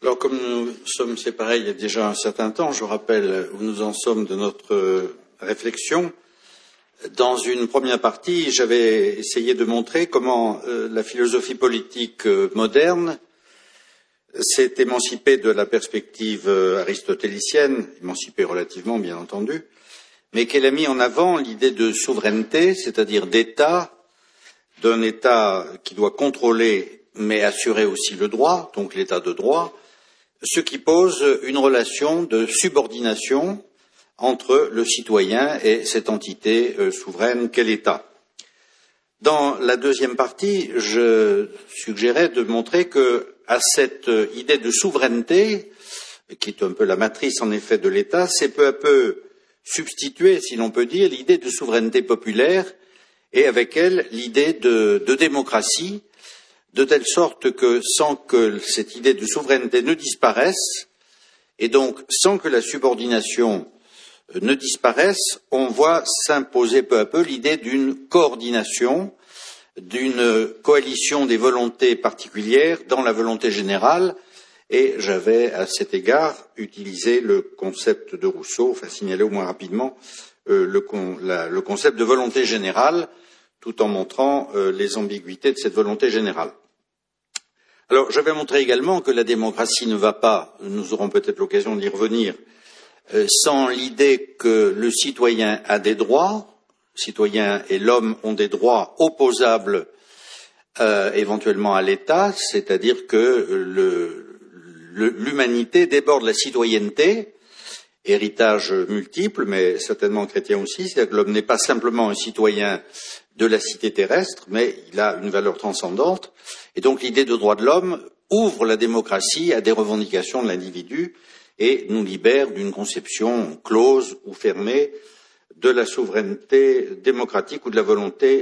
Alors, comme nous sommes séparés il y a déjà un certain temps, je rappelle où nous en sommes de notre réflexion. Dans une première partie, j'avais essayé de montrer comment la philosophie politique moderne s'est émancipée de la perspective aristotélicienne, émancipée relativement bien entendu, mais qu'elle a mis en avant l'idée de souveraineté, c'est-à-dire d'État, d'un État qui doit contrôler mais assurer aussi le droit, donc l'État de droit, ce qui pose une relation de subordination entre le citoyen et cette entité souveraine qu'est l'État. Dans la deuxième partie, je suggérais de montrer que, à cette idée de souveraineté, qui est un peu la matrice en effet de l'État, s'est peu à peu substituée, si l'on peut dire, l'idée de souveraineté populaire et avec elle l'idée de démocratie, de telle sorte que sans que cette idée de souveraineté ne disparaisse, et donc sans que la subordination ne disparaisse, on voit s'imposer peu à peu l'idée d'une coordination, d'une coalition des volontés particulières dans la volonté générale, et j'avais à cet égard utilisé le concept de Rousseau, enfin signalé au moins rapidement le concept de volonté générale, tout en montrant les ambiguïtés de cette volonté générale. Alors, j'avais montré également que la démocratie ne va pas, nous aurons peut-être l'occasion d'y revenir, sans l'idée que le citoyen a des droits, le citoyen et l'homme ont des droits opposables éventuellement à l'État, c'est-à-dire que l'humanité déborde la citoyenneté, héritage multiple, mais certainement chrétien aussi, c'est-à-dire que l'homme n'est pas simplement un citoyen de la cité terrestre, mais il a une valeur transcendante, et donc l'idée de droit de l'homme ouvre la démocratie à des revendications de l'individu et nous libère d'une conception close ou fermée de la souveraineté démocratique ou de la volonté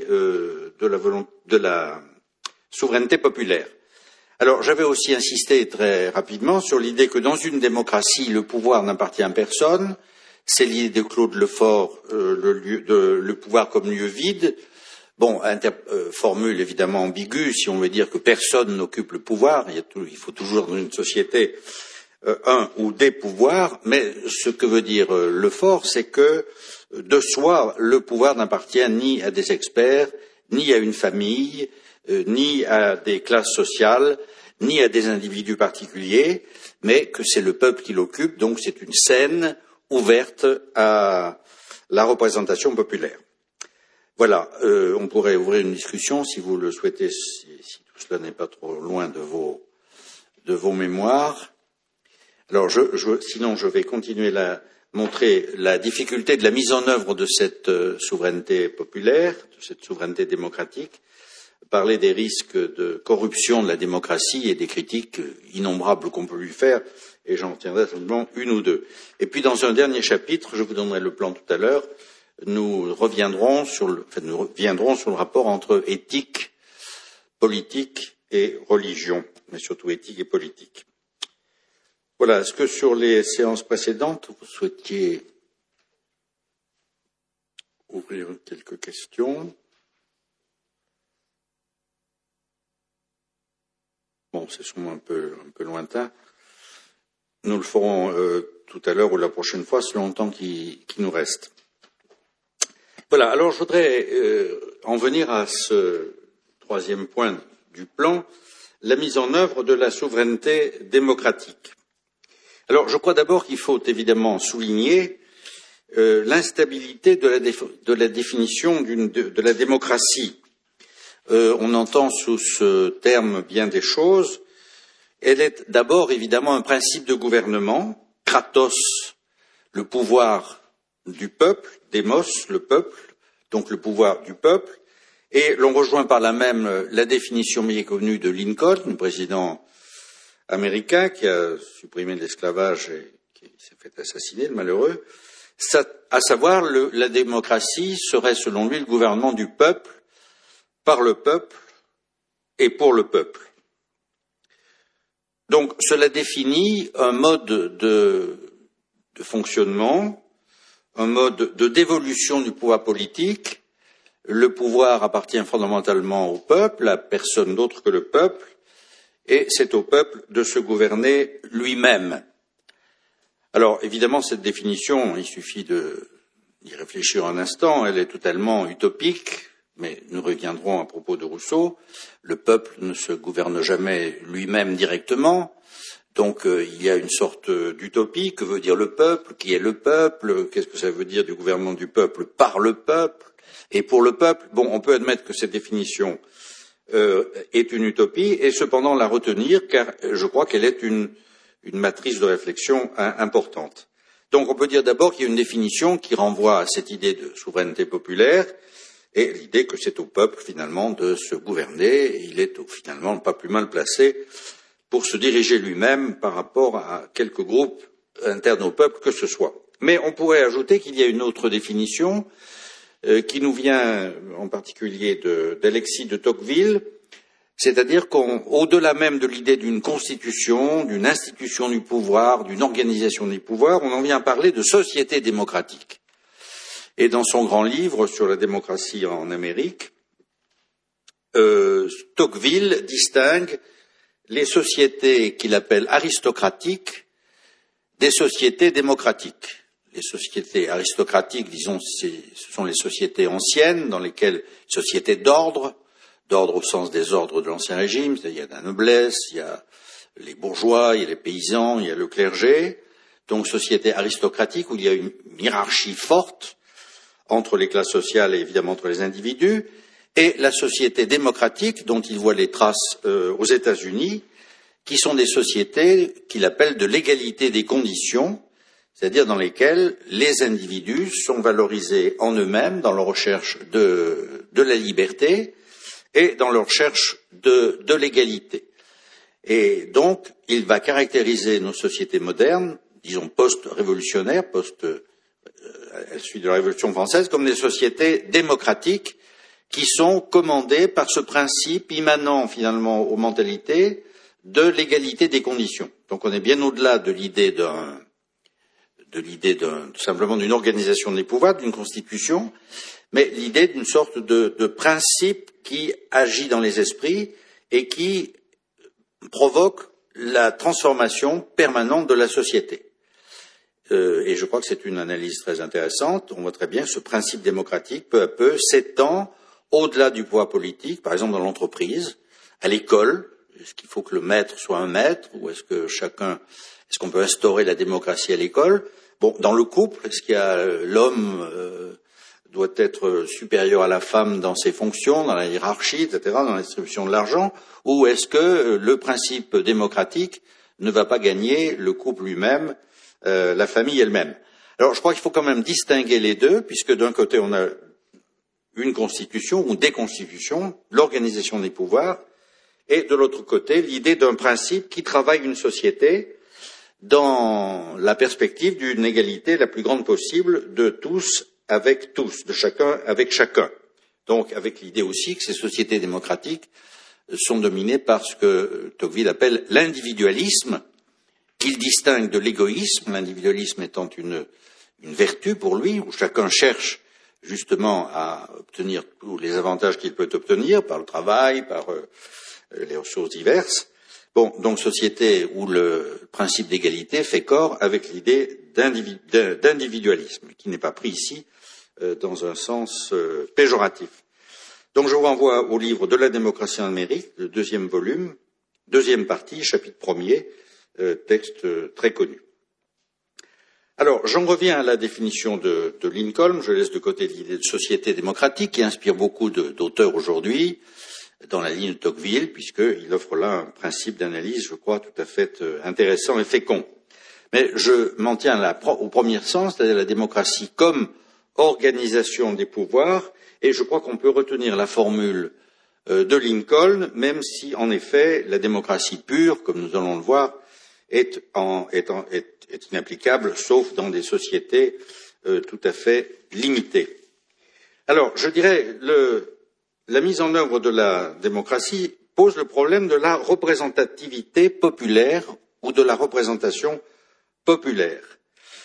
de la souveraineté populaire. Alors, j'avais aussi insisté très rapidement sur l'idée que dans une démocratie, le pouvoir n'appartient à personne. C'est l'idée de Claude Lefort, le pouvoir comme lieu vide. Bon, formule évidemment ambiguë, si on veut dire que personne n'occupe le pouvoir. Il faut toujours dans une société un ou des pouvoirs, mais ce que veut dire Lefort, c'est que de soi, le pouvoir n'appartient ni à des experts, ni à une famille, ni à des classes sociales, ni à des individus particuliers, mais que c'est le peuple qui l'occupe, donc c'est une scène ouverte à la représentation populaire. Voilà, on pourrait ouvrir une discussion si vous le souhaitez, si tout cela n'est pas trop loin de vos mémoires. Alors, sinon, je vais continuer montrer la difficulté de la mise en œuvre de cette souveraineté populaire, de cette souveraineté démocratique, parler des risques de corruption de la démocratie et des critiques innombrables qu'on peut lui faire, et j'en retiendrai simplement une ou deux. Et puis, dans un dernier chapitre, je vous donnerai le plan tout à l'heure, nous reviendrons sur le rapport entre éthique, politique et religion, mais surtout éthique et politique. Voilà, est-ce que sur les séances précédentes, vous souhaitiez ouvrir quelques questions? Bon, c'est sûrement un peu lointain. Nous le ferons tout à l'heure ou la prochaine fois, selon le temps qui nous reste. Voilà, alors je voudrais en venir à ce troisième point du plan, la mise en œuvre de la souveraineté démocratique. Alors, je crois d'abord qu'il faut évidemment souligner l'instabilité de la définition de la démocratie. On entend sous ce terme bien des choses. Elle est d'abord évidemment un principe de gouvernement, kratos, le pouvoir du peuple, démos, le peuple, donc le pouvoir du peuple, et l'on rejoint par là même la définition bien connue de Lincoln, le président américain qui a supprimé l'esclavage et qui s'est fait assassiner, le malheureux, à savoir la démocratie serait selon lui le gouvernement du peuple, par le peuple et pour le peuple. Donc cela définit un mode de fonctionnement, un mode de dévolution du pouvoir politique. Le pouvoir appartient fondamentalement au peuple, à personne d'autre que le peuple, et c'est au peuple de se gouverner lui-même. Alors, évidemment, cette définition, il suffit d'y réfléchir un instant, elle est totalement utopique, mais nous reviendrons à propos de Rousseau. Le peuple ne se gouverne jamais lui-même directement, donc il y a une sorte d'utopie. Que veut dire le peuple? Qui est le peuple? Qu'est-ce que ça veut dire du gouvernement du peuple par le peuple et pour le peuple? Bon, on peut admettre que cette définition est une utopie et cependant la retenir, car je crois qu'elle est une matrice de réflexion importante. Donc on peut dire d'abord qu'il y a une définition qui renvoie à cette idée de souveraineté populaire et l'idée que c'est au peuple finalement de se gouverner, et il est finalement pas plus mal placé pour se diriger lui-même par rapport à quelques groupes internes au peuple que ce soit. Mais on pourrait ajouter qu'il y a une autre définition qui nous vient en particulier d'Alexis de Tocqueville, c'est-à-dire qu'au-delà même de l'idée d'une constitution, d'une institution du pouvoir, d'une organisation des pouvoirs, on en vient à parler de société démocratique. Et dans son grand livre sur la démocratie en Amérique, Tocqueville distingue les sociétés qu'il appelle aristocratiques des sociétés démocratiques. Les sociétés aristocratiques, disons, ce sont les sociétés anciennes, dans lesquelles sociétés d'ordre au sens des ordres de l'Ancien Régime, c'est-à-dire il y a la noblesse, il y a les bourgeois, il y a les paysans, il y a le clergé, donc société aristocratique où il y a une hiérarchie forte entre les classes sociales et évidemment entre les individus, et la société démocratique dont il voit les traces aux États-Unis, qui sont des sociétés qu'il appelle de l'égalité des conditions, c'est-à-dire dans lesquelles les individus sont valorisés en eux-mêmes dans leur recherche de la liberté et dans leur recherche de l'égalité. Et donc, il va caractériser nos sociétés modernes, disons post-révolutionnaires, à la suite de la Révolution française, comme des sociétés démocratiques qui sont commandées par ce principe immanent finalement aux mentalités de l'égalité des conditions. Donc on est bien au-delà de l'idée simplement d'une organisation des pouvoirs, d'une constitution, mais l'idée d'une sorte de principe qui agit dans les esprits et qui provoque la transformation permanente de la société. Et je crois que c'est une analyse très intéressante. On voit très bien ce principe démocratique, peu à peu, s'étend au-delà du pouvoir politique, par exemple dans l'entreprise, à l'école. Est-ce qu'il faut que le maître soit un maître, ou est-ce qu'on peut instaurer la démocratie à l'école? Bon, dans le couple, est-ce qu'il y a l'homme doit être supérieur à la femme dans ses fonctions, dans la hiérarchie, etc., dans la distribution de l'argent, ou est-ce que le principe démocratique ne va pas gagner le couple lui-même, la famille elle-même? Alors, je crois qu'il faut quand même distinguer les deux, puisque d'un côté, on a une constitution ou des constitutions, l'organisation des pouvoirs, et de l'autre côté, l'idée d'un principe qui travaille une société dans la perspective d'une égalité la plus grande possible de tous avec tous, de chacun avec chacun. Donc, avec l'idée aussi que ces sociétés démocratiques sont dominées par ce que Tocqueville appelle l'individualisme, qu'il distingue de l'égoïsme, l'individualisme étant une vertu pour lui, où chacun cherche justement à obtenir tous les avantages qu'il peut obtenir par le travail, par les ressources diverses. Bon, donc société où le principe d'égalité fait corps avec l'idée d'individualisme, qui n'est pas pris ici dans un sens péjoratif. Donc je vous renvoie au livre de la démocratie en Amérique, le 2e volume, 2e partie, chapitre 1er, texte très connu. Alors, j'en reviens à la définition de Lincoln. Je laisse de côté l'idée de société démocratique qui inspire beaucoup d'auteurs aujourd'hui, dans la ligne de Tocqueville, puisqu'il offre là un principe d'analyse, je crois, tout à fait intéressant et fécond. Mais je m'en tiens au premier sens, c'est-à-dire la démocratie comme organisation des pouvoirs, et je crois qu'on peut retenir la formule de Lincoln, même si, en effet, la démocratie pure, comme nous allons le voir, est inapplicable, sauf dans des sociétés tout à fait limitées. Alors, je dirais, la mise en œuvre de la démocratie pose le problème de la représentativité populaire ou de la représentation populaire.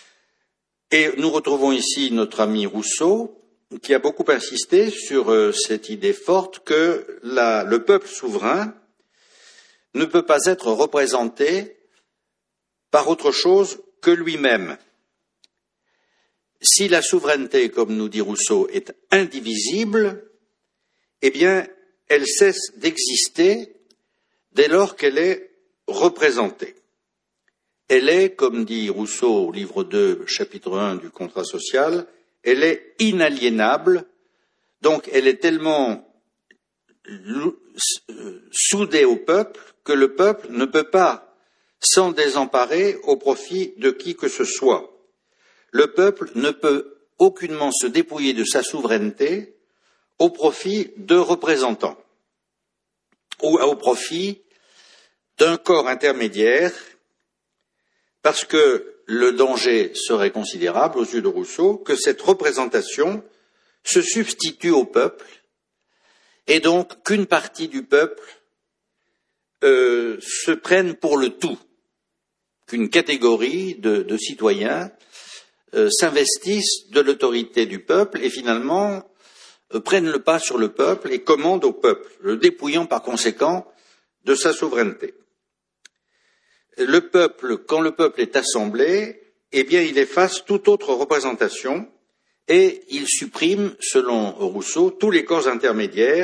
Et nous retrouvons ici notre ami Rousseau, qui a beaucoup insisté sur cette idée forte que le peuple souverain ne peut pas être représenté par autre chose que lui-même. Si la souveraineté, comme nous dit Rousseau, est indivisible, eh bien, elle cesse d'exister dès lors qu'elle est représentée. Elle est, comme dit Rousseau au livre 2, chapitre 1 du contrat social, elle est inaliénable, donc elle est tellement soudée au peuple que le peuple ne peut pas s'en désemparer au profit de qui que ce soit. Le peuple ne peut aucunement se dépouiller de sa souveraineté au profit de représentants ou au profit d'un corps intermédiaire, parce que le danger serait considérable aux yeux de Rousseau que cette représentation se substitue au peuple et donc qu'une partie du peuple se prenne pour le tout, qu'une catégorie de citoyens s'investissent de l'autorité du peuple et finalement prennent le pas sur le peuple et commandent au peuple, le dépouillant par conséquent de sa souveraineté. Le peuple, quand le peuple est assemblé, eh bien, il efface toute autre représentation et il supprime, selon Rousseau, tous les corps intermédiaires.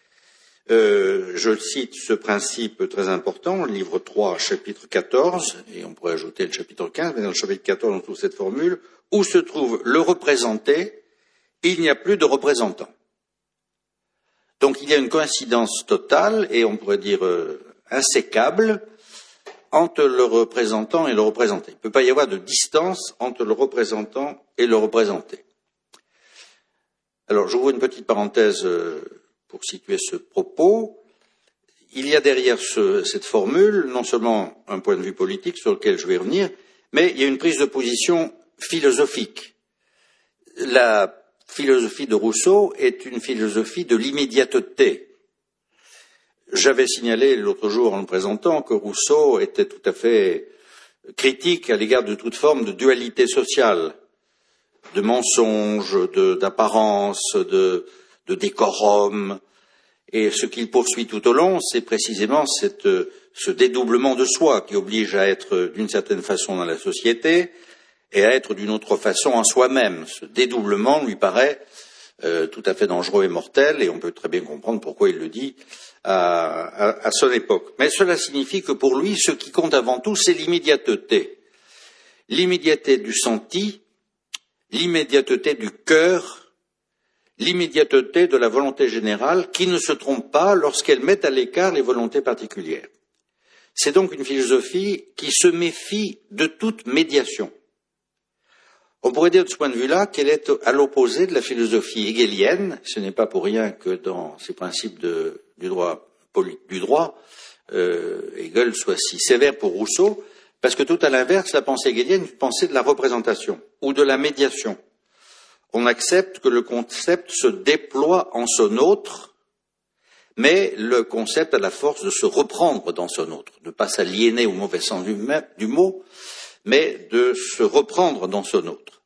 Je cite ce principe très important, livre 3, chapitre 14, et on pourrait ajouter le chapitre 15, mais dans le chapitre 14, on trouve cette formule, où se trouve le représenté, il n'y a plus de représentant. Donc il y a une coïncidence totale, et on pourrait dire insécable, entre le représentant et le représenté. Il ne peut pas y avoir de distance entre le représentant et le représenté. Alors, j'ouvre une petite parenthèse pour situer ce propos. Il y a derrière cette formule non seulement un point de vue politique sur lequel je vais revenir, mais il y a une prise de position philosophique. La philosophie de Rousseau est une philosophie de l'immédiateté. J'avais signalé l'autre jour en le présentant que Rousseau était tout à fait critique à l'égard de toute forme de dualité sociale, de mensonge, d'apparence, de décorum. Et ce qu'il poursuit tout au long, c'est précisément ce dédoublement de soi qui oblige à être d'une certaine façon dans la société et à être d'une autre façon en soi-même. Ce dédoublement lui paraît tout à fait dangereux et mortel, et on peut très bien comprendre pourquoi il le dit à son époque. Mais cela signifie que pour lui, ce qui compte avant tout, c'est l'immédiateté. L'immédiateté du senti, l'immédiateté du cœur, l'immédiateté de la volonté générale qui ne se trompe pas lorsqu'elle met à l'écart les volontés particulières. C'est donc une philosophie qui se méfie de toute médiation. On pourrait dire de ce point de vue-là qu'elle est à l'opposé de la philosophie hegelienne. Ce n'est pas pour rien que dans ces principes du droit, Hegel soit si sévère pour Rousseau, parce que tout à l'inverse, la pensée hegelienne est une pensée de la représentation ou de la médiation. On accepte que le concept se déploie en son autre, mais le concept a la force de se reprendre dans son autre, de ne pas s'aliéner au mauvais sens du mot, mais de se reprendre dans son autre.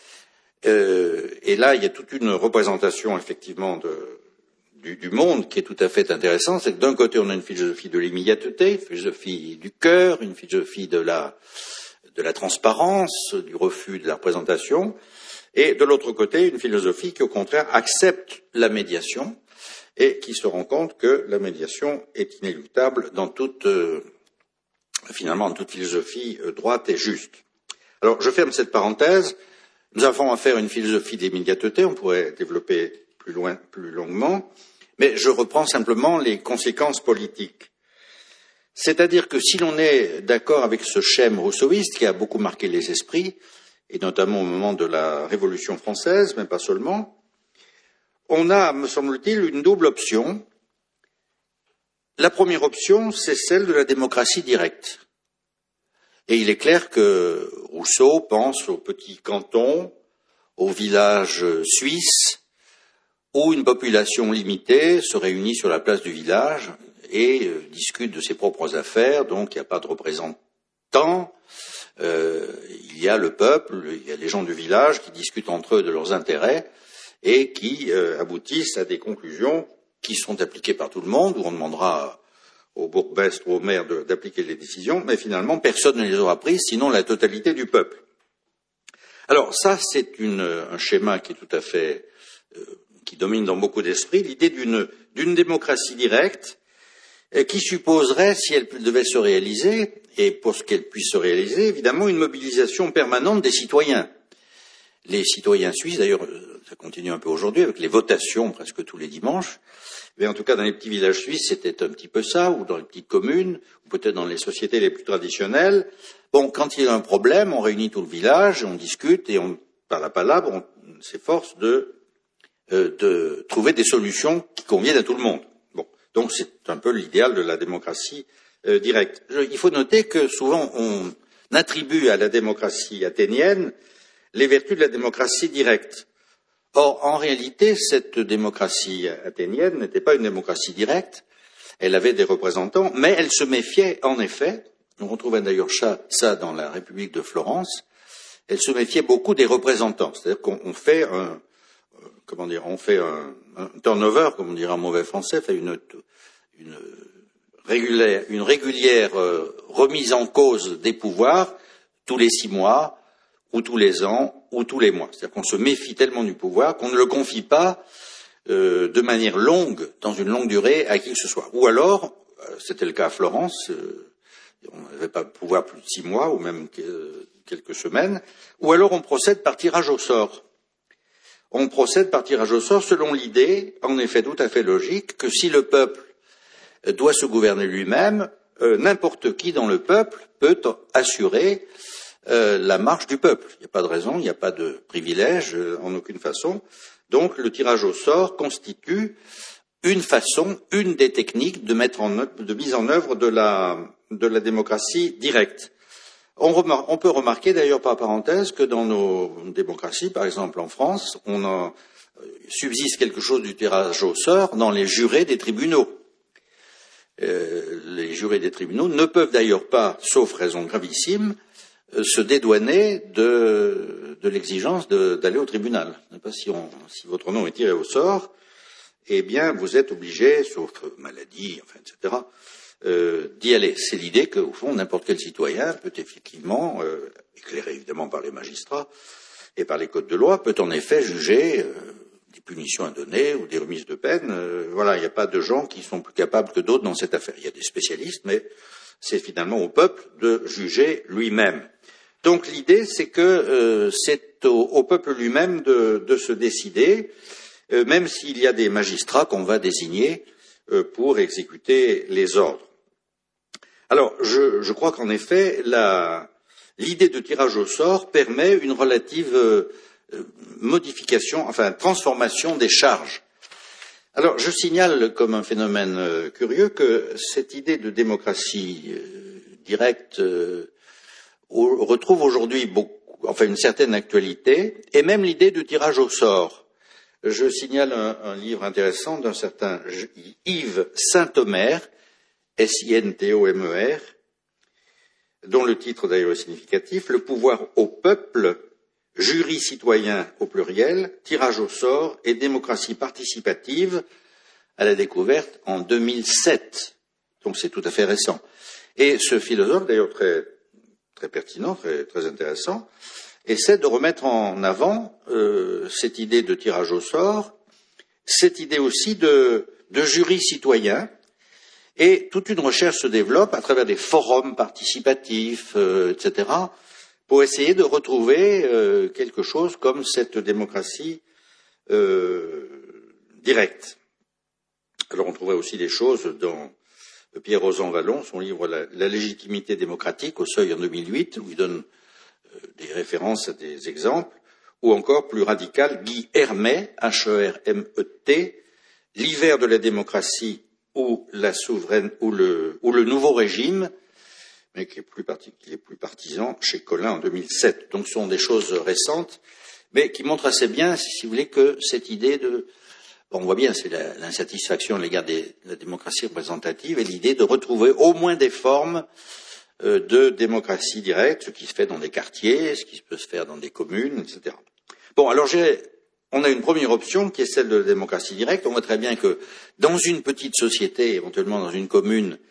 Et là, il y a toute une représentation, effectivement, du monde qui est tout à fait intéressante. C'est que d'un côté, on a une philosophie de l'immédiateté, une philosophie du cœur, une philosophie de la transparence, du refus de la représentation, et de l'autre côté, une philosophie qui, au contraire, accepte la médiation et qui se rend compte que la médiation est inéluctable dans finalement, dans toute philosophie droite et juste. Alors, je ferme cette parenthèse. Nous avons affaire à une philosophie d'immédiateté, on pourrait développer plus longuement, mais je reprends simplement les conséquences politiques. C'est-à-dire que si l'on est d'accord avec ce schème rousseauiste qui a beaucoup marqué les esprits, et notamment au moment de la Révolution française, mais pas seulement, on a, me semble-t-il, une double option. La première option, c'est celle de la démocratie directe. Et il est clair que Rousseau pense aux petits cantons, aux villages suisses, où une population limitée se réunit sur la place du village et discute de ses propres affaires, donc il n'y a pas de représentants, il y a le peuple, il y a les gens du village qui discutent entre eux de leurs intérêts et qui aboutissent à des conclusions qui sont appliquées par tout le monde, où on demandera au bourgmestre ou au maire d'appliquer les décisions, mais finalement personne ne les aura prises, sinon la totalité du peuple. Alors ça, c'est un schéma qui est tout à fait qui domine dans beaucoup d'esprits, l'idée d'une démocratie directe qui supposerait, si elle devait se réaliser, et pour ce qu'elle puisse se réaliser, évidemment, une mobilisation permanente des citoyens. Les citoyens suisses, d'ailleurs, ça continue un peu aujourd'hui avec les votations presque tous les dimanches, mais en tout cas dans les petits villages suisses, c'était un petit peu ça, ou dans les petites communes, ou peut-être dans les sociétés les plus traditionnelles. Bon, quand il y a un problème, on réunit tout le village, on discute et par la palabre, on s'efforce de trouver des solutions qui conviennent à tout le monde. Bon, donc c'est un peu l'idéal de la démocratie directe. Il faut noter que souvent on attribue à la démocratie athénienne les vertus de la démocratie directe. Or, en réalité, cette démocratie athénienne n'était pas une démocratie directe, elle avait des représentants, mais elle se méfiait, en effet, on retrouve d'ailleurs ça dans la République de Florence, elle se méfiait beaucoup des représentants, c'est-à-dire qu'on fait un turnover, comme on dirait en mauvais français, fait une régulière remise en cause des pouvoirs tous les 6 mois, ou tous les ans, ou tous les mois. C'est-à-dire qu'on se méfie tellement du pouvoir qu'on ne le confie pas de manière longue, dans une longue durée, à qui que ce soit. Ou alors, c'était le cas à Florence, on n'avait pas de pouvoir plus de 6 mois, ou même quelques semaines, ou alors on procède par tirage au sort. On procède par tirage au sort selon l'idée, en effet tout à fait logique, que si le peuple doit se gouverner lui-même, n'importe qui dans le peuple peut assurer la marche du peuple. Il n'y a pas de raison, il n'y a pas de privilège en aucune façon. Donc le tirage au sort constitue une façon, une des techniques de mise en œuvre de la démocratie directe. On peut remarquer d'ailleurs par parenthèse que dans nos démocraties, par exemple en France, subsiste quelque chose du tirage au sort dans les jurés des tribunaux. Les jurés des tribunaux ne peuvent d'ailleurs pas, sauf raison gravissime, se dédouaner de l'exigence d'aller au tribunal. Si votre nom est tiré au sort, eh bien vous êtes obligé, sauf maladie, enfin, etc., d'y aller. C'est l'idée qu'au fond, n'importe quel citoyen peut effectivement, éclairé évidemment par les magistrats et par les codes de loi, peut en effet juger des punitions à donner ou des remises de peine. Voilà, il n'y a pas de gens qui sont plus capables que d'autres dans cette affaire. Il y a des spécialistes, mais c'est finalement au peuple de juger lui-même. Donc l'idée, c'est que c'est au peuple lui-même de se décider, même s'il y a des magistrats qu'on va désigner pour exécuter les ordres. Alors, je crois qu'en effet, l'idée de tirage au sort permet une relative modification, enfin transformation des charges. Alors, je signale comme un phénomène curieux que cette idée de démocratie directe retrouve aujourd'hui une certaine actualité, et même l'idée de tirage au sort. Je signale un livre intéressant d'un certain Yves Saint-Omer, S-I-N-T-O-M-E-R, dont le titre d'ailleurs est significatif, Le pouvoir au peuple, jury citoyen au pluriel, tirage au sort et démocratie participative, à la découverte en 2007. Donc c'est tout à fait récent. Et ce philosophe, d'ailleurs très pertinent, très intéressant, essaie de remettre en avant cette idée de tirage au sort, cette idée aussi de jury citoyen, et toute une recherche se développe à travers des forums participatifs, etc., pour essayer de retrouver quelque chose comme cette démocratie directe. Alors on trouverait aussi des choses dans Pierre Rosan-Vallon, son livre La légitimité démocratique, au Seuil en 2008, où il donne des références à des exemples, ou encore plus radical, Guy Hermet, H-E-R-M-E-T, L'hiver de la démocratie ou le nouveau régime, mais qui est plus partisan, chez Collin en 2007. Donc ce sont des choses récentes, mais qui montrent assez bien, si vous voulez, que cette idée on voit bien, c'est l'insatisfaction à l'égard de la démocratie représentative et l'idée de retrouver au moins des formes de démocratie directe, ce qui se fait dans des quartiers, ce qui peut se faire dans des communes, etc. Bon, alors on a une première option qui est celle de la démocratie directe. On voit très bien que dans une petite société, éventuellement dans une commune,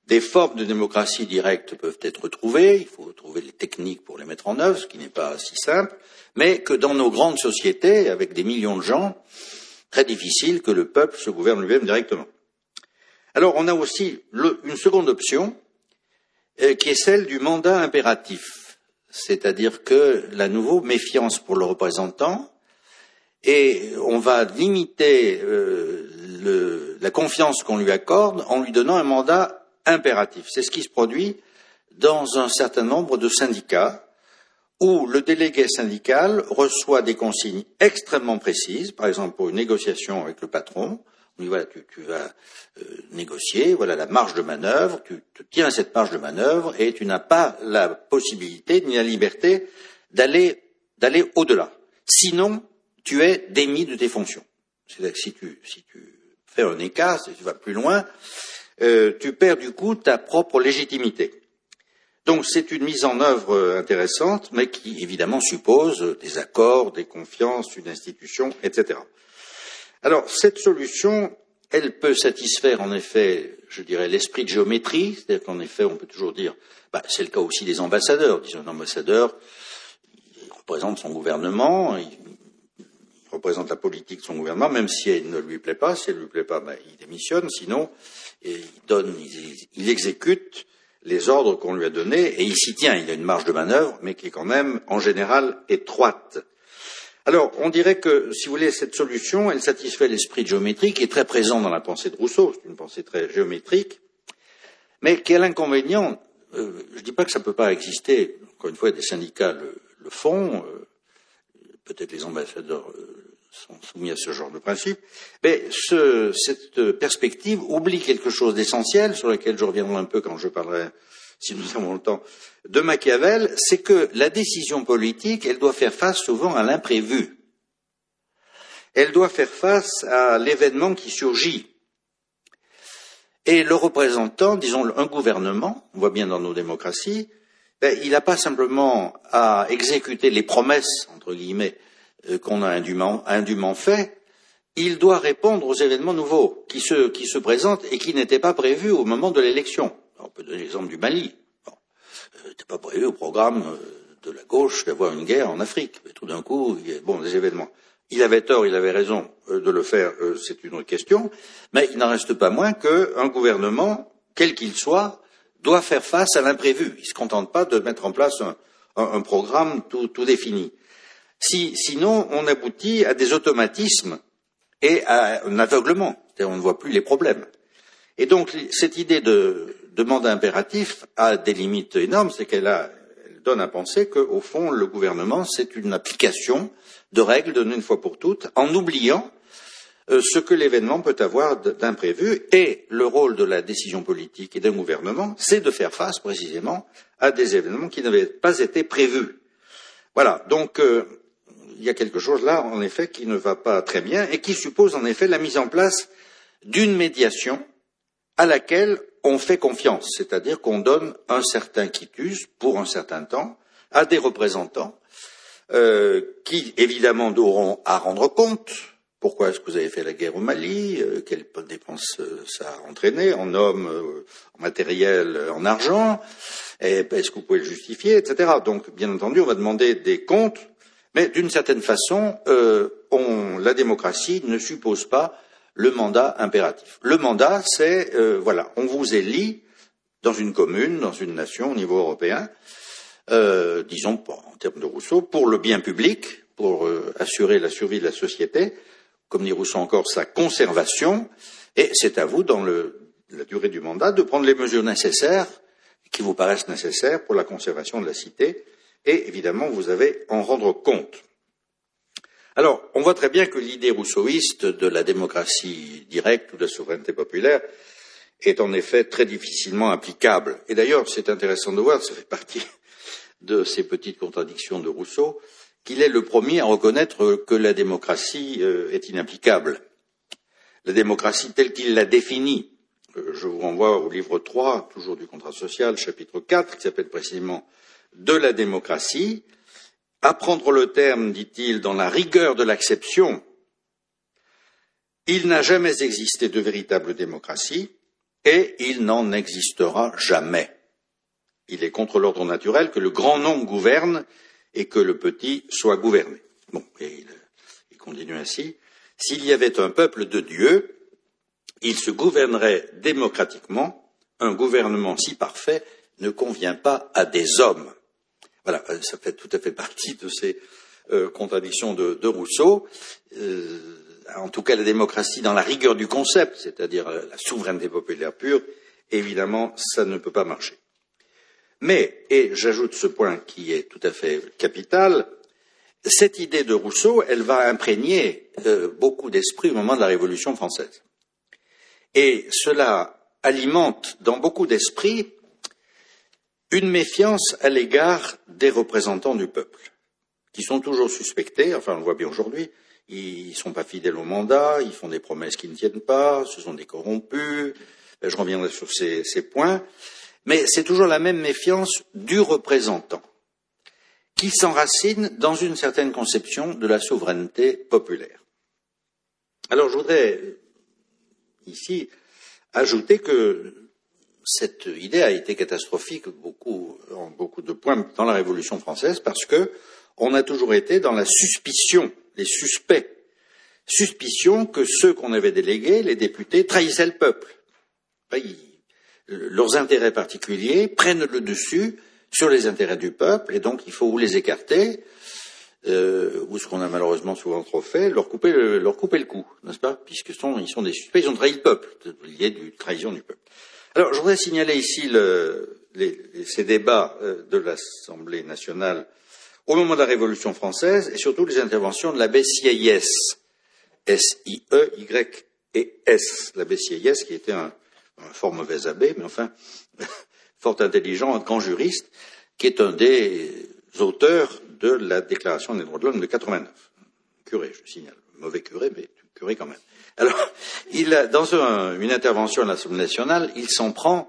Des formes de démocratie directe peuvent être trouvées, il faut trouver les techniques pour les mettre en œuvre, ce qui n'est pas si simple, mais que dans nos grandes sociétés, avec des millions de gens, très difficile que le peuple se gouverne lui-même directement. Alors on a aussi une seconde option, qui est celle du mandat impératif, c'est-à-dire que, là nouveau, méfiance pour le représentant, et on va limiter la confiance qu'on lui accorde en lui donnant un mandat impératif. C'est ce qui se produit dans un certain nombre de syndicats où le délégué syndical reçoit des consignes extrêmement précises, par exemple pour une négociation avec le patron. On dit voilà, tu vas négocier, voilà la marge de manœuvre, tu te tiens à cette marge de manœuvre et tu n'as pas la possibilité ni la liberté d'aller au-delà. Sinon, tu es démis de tes fonctions. C'est-à-dire que si tu fais un écart, si tu vas plus loin, tu perds du coup ta propre légitimité. Donc c'est une mise en œuvre intéressante, mais qui évidemment suppose des accords, des confiances, une institution, etc. Alors cette solution, elle peut satisfaire en effet, je dirais, l'esprit de géométrie, c'est-à-dire qu'en effet on peut toujours dire, c'est le cas aussi des ambassadeurs. Disons, un ambassadeur, il représente son gouvernement, il représente la politique de son gouvernement, même si elle ne lui plaît pas. Si elle ne lui plaît pas, il démissionne. Sinon, il exécute les ordres qu'on lui a donnés et il s'y tient. Il a une marge de manœuvre, mais qui est quand même, en général, étroite. Alors, on dirait que, si vous voulez, cette solution, elle satisfait l'esprit de géométrie qui est très présent dans la pensée de Rousseau. C'est une pensée très géométrique, mais qui a l'inconvénient. Je ne dis pas que ça ne peut pas exister. Encore une fois, des syndicats le font. Peut-être les ambassadeurs sont soumis à ce genre de principe, mais cette perspective oublie quelque chose d'essentiel, sur lequel je reviendrai un peu quand je parlerai, si nous avons le temps, de Machiavel, c'est que la décision politique, elle doit faire face souvent à l'imprévu. Elle doit faire face à l'événement qui surgit. Et le représentant, disons un gouvernement, on voit bien dans nos démocraties, il n'a pas simplement à exécuter les promesses, entre guillemets, qu'on a indûment fait, il doit répondre aux événements nouveaux qui se présentent et qui n'étaient pas prévus au moment de l'élection. On peut donner l'exemple du Mali. C'était pas prévu au programme de la gauche d'avoir une guerre en Afrique. Mais tout d'un coup, il y a des événements. Il avait tort, il avait raison de le faire, c'est une autre question, mais il n'en reste pas moins qu'un gouvernement, quel qu'il soit, doit faire face à l'imprévu. Il ne se contente pas de mettre en place un programme tout défini. Sinon, on aboutit à des automatismes et à un aveuglement. C'est-à-dire on ne voit plus les problèmes. Et donc, cette idée de mandat impératif a des limites énormes, c'est qu'elle donne à penser qu'au fond, le gouvernement, c'est une application de règles données une fois pour toutes, en oubliant ce que l'événement peut avoir d'imprévu. Et le rôle de la décision politique et d'un gouvernement, c'est de faire face précisément à des événements qui n'avaient pas été prévus. Voilà, donc il y a quelque chose là, en effet, qui ne va pas très bien et qui suppose en effet la mise en place d'une médiation à laquelle on fait confiance, c'est-à-dire qu'on donne un certain quitus pour un certain temps à des représentants qui, évidemment, auront à rendre compte. Pourquoi est-ce que vous avez fait la guerre au Mali? Quelles dépenses ça a entraîné en hommes, en matériel, en argent? Est-ce que vous pouvez le justifier, etc. Donc, bien entendu, on va demander des comptes, mais d'une certaine façon, la démocratie ne suppose pas le mandat impératif. Le mandat, c'est, on vous élit dans une commune, dans une nation, au niveau européen, disons, en termes de Rousseau, pour le bien public, pour assurer la survie de la société, comme dit Rousseau encore, sa conservation, et c'est à vous, dans la durée du mandat, de prendre les mesures nécessaires, qui vous paraissent nécessaires pour la conservation de la cité, et évidemment, vous avez à en rendre compte. Alors, on voit très bien que l'idée rousseauiste de la démocratie directe ou de la souveraineté populaire est en effet très difficilement applicable. Et d'ailleurs, c'est intéressant de voir, ça fait partie de ces petites contradictions de Rousseau, qu'il est le premier à reconnaître que la démocratie est inapplicable. La démocratie telle qu'il l'a définie, je vous renvoie au livre 3, toujours du contrat social, chapitre 4, qui s'appelle précisément « De la démocratie ». Apprendre le terme, dit-il, dans la rigueur de l'acception, il n'a jamais existé de véritable démocratie, et il n'en existera jamais. Il est contre l'ordre naturel que le grand nombre gouverne et que le petit soit gouverné. Bon, et il continue ainsi. S'il y avait un peuple de Dieu, il se gouvernerait démocratiquement. Un gouvernement si parfait ne convient pas à des hommes. Voilà, ça fait tout à fait partie de ces contradictions de Rousseau. En tout cas, la démocratie dans la rigueur du concept, c'est-à-dire la souveraineté populaire pure, évidemment, ça ne peut pas marcher. Mais, et j'ajoute ce point qui est tout à fait capital, cette idée de Rousseau, elle va imprégner beaucoup d'esprit au moment de la Révolution française. Et cela alimente dans beaucoup d'esprits une méfiance à l'égard des représentants du peuple, qui sont toujours suspectés, enfin on le voit bien aujourd'hui, ils ne sont pas fidèles au mandat, ils font des promesses qui ne tiennent pas, ce sont des corrompus, je reviendrai sur ces points, mais c'est toujours la même méfiance du représentant, qui s'enracine dans une certaine conception de la souveraineté populaire. Alors je voudrais ici ajouter que cette idée a été catastrophique en beaucoup de points dans la Révolution française parce que on a toujours été dans la suspicion, les suspects. Suspicion que ceux qu'on avait délégués, les députés, trahissaient le peuple. Leurs intérêts particuliers prennent le dessus sur les intérêts du peuple et donc il faut ou les écarter ou ce qu'on a malheureusement souvent trop fait, leur couper le cou, n'est-ce pas? Puisqu'ils sont des suspects, ils ont trahi le peuple, il y a une trahison du peuple. Alors, je voudrais signaler ici ces débats de l'Assemblée nationale au moment de la Révolution française et surtout les interventions de l'abbé Sieyès, S-I-E-Y-E-S, l'abbé Sieyès qui était un fort mauvais abbé, mais enfin fort intelligent, un grand juriste, qui est un des auteurs de la Déclaration des droits de l'homme de 89. Curé, je signale, mauvais curé, mais curé quand même. Alors, dans une intervention à l'Assemblée nationale, il s'en prend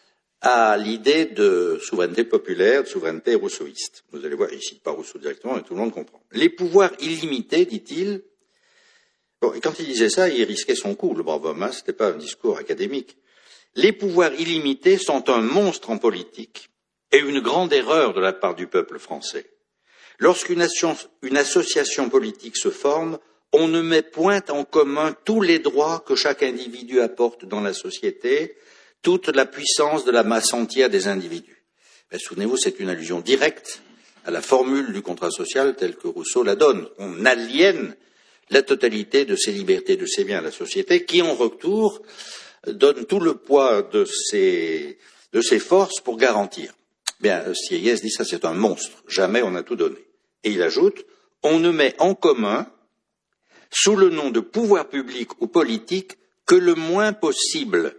à l'idée de souveraineté populaire, de souveraineté rousseauiste. Vous allez voir, il ne cite pas Rousseau directement, mais tout le monde comprend. Les pouvoirs illimités, dit-il. Bon, et quand il disait ça, il risquait son coup, le brave homme, hein, c'était pas un discours académique. Les pouvoirs illimités sont un monstre en politique et une grande erreur de la part du peuple français. Lorsqu'une association politique se forme, on ne met point en commun tous les droits que chaque individu apporte dans la société, toute la puissance de la masse entière des individus. Souvenez-vous, c'est une allusion directe à la formule du contrat social telle que Rousseau la donne. On aliène la totalité de ses libertés, de ses biens à la société, qui en retour donne tout le poids de ses forces pour garantir. Bien, Sieyès dit ça, c'est un monstre. Jamais on n'a tout donné. Et il ajoute, on ne met en commun sous le nom de pouvoir public ou politique que le moins possible.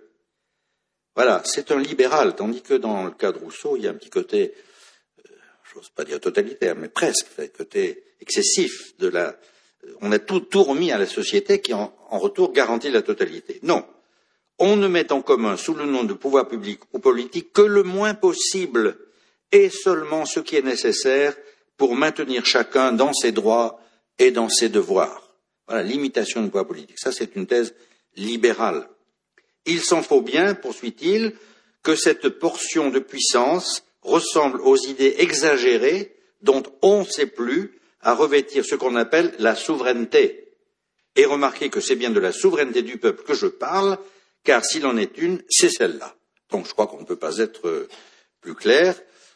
Voilà, c'est un libéral, tandis que dans le cas de Rousseau, il y a un petit côté, j'ose pas dire totalitaire, mais presque, un côté excessif on a tout remis à la société qui en retour garantit la totalité. Non, on ne met en commun sous le nom de pouvoir public ou politique que le moins possible et seulement ce qui est nécessaire pour maintenir chacun dans ses droits et dans ses devoirs. Voilà, l'imitation du pouvoir politique. Ça, c'est une thèse libérale. Il s'en faut bien, poursuit-il, que cette portion de puissance ressemble aux idées exagérées dont on ne sait plus à revêtir ce qu'on appelle la souveraineté. Et remarquez que c'est bien de la souveraineté du peuple que je parle, car s'il en est une, c'est celle-là. Donc je crois qu'on ne peut pas être plus clair.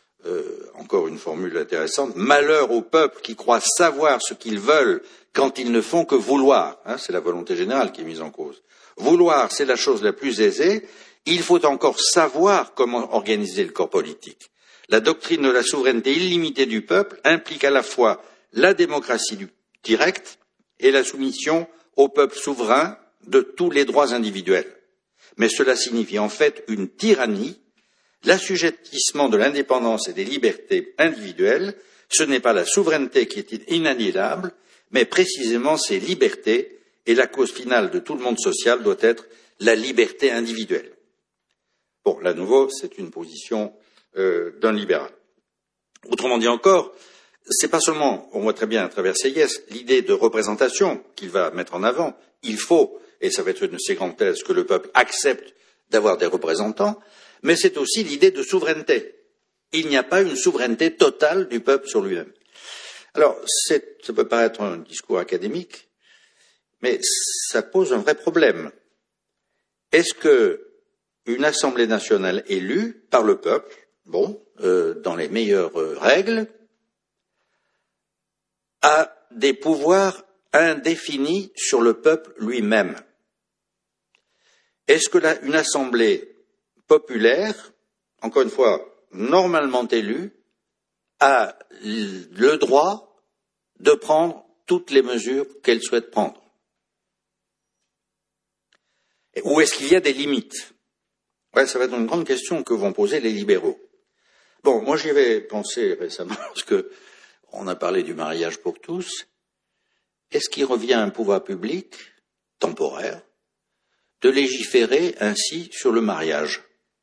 Encore une formule intéressante. Malheur au peuple qui croit savoir ce qu'ils veulent quand ils ne font que vouloir. C'est la volonté générale qui est mise en cause. Vouloir, c'est la chose la plus aisée. Il faut encore savoir comment organiser le corps politique. La doctrine de la souveraineté illimitée du peuple implique à la fois la démocratie directe et la soumission au peuple souverain de tous les droits individuels. Mais cela signifie en fait une tyrannie. L'assujettissement de l'indépendance et des libertés individuelles, ce n'est pas la souveraineté qui est inaliénable, mais précisément ces libertés, et la cause finale de tout le monde social doit être la liberté individuelle. Bon, là, à nouveau, c'est une position d'un libéral. Autrement dit encore, c'est pas seulement, on voit très bien à travers Sieyès, l'idée de représentation qu'il va mettre en avant. Il faut, et ça va être une de ses grandes thèses, que le peuple accepte d'avoir des représentants, mais c'est aussi l'idée de souveraineté. Il n'y a pas une souveraineté totale du peuple sur lui-même. Alors, ça peut paraître un discours académique, mais ça pose un vrai problème. Est-ce que une Assemblée nationale élue par le peuple, dans les meilleures règles, a des pouvoirs indéfinis sur le peuple lui-même? Est-ce que une Assemblée populaire, encore une fois, normalement élue, a le droit de prendre toutes les mesures qu'elle souhaite prendre? Ou est-ce qu'il y a des limites? Ça va être une grande question que vont poser les libéraux. Bon, moi j'y avais pensé récemment, parce que on a parlé du mariage pour tous. Est-ce qu'il revient à un pouvoir public, temporaire, de légiférer ainsi sur le mariage?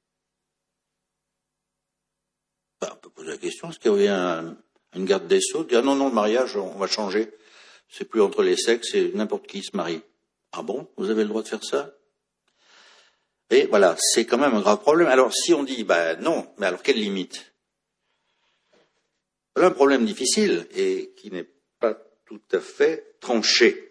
On peut poser la question, est-ce qu'il revient à une garde des Sceaux de dire non, le mariage, on va changer, c'est plus entre les sexes, c'est n'importe qui se marie. Ah bon, vous avez le droit de faire ça? Et voilà, c'est quand même un grave problème. Alors si on dit, non, mais alors quelle limite? Voilà un problème difficile et qui n'est pas tout à fait tranché.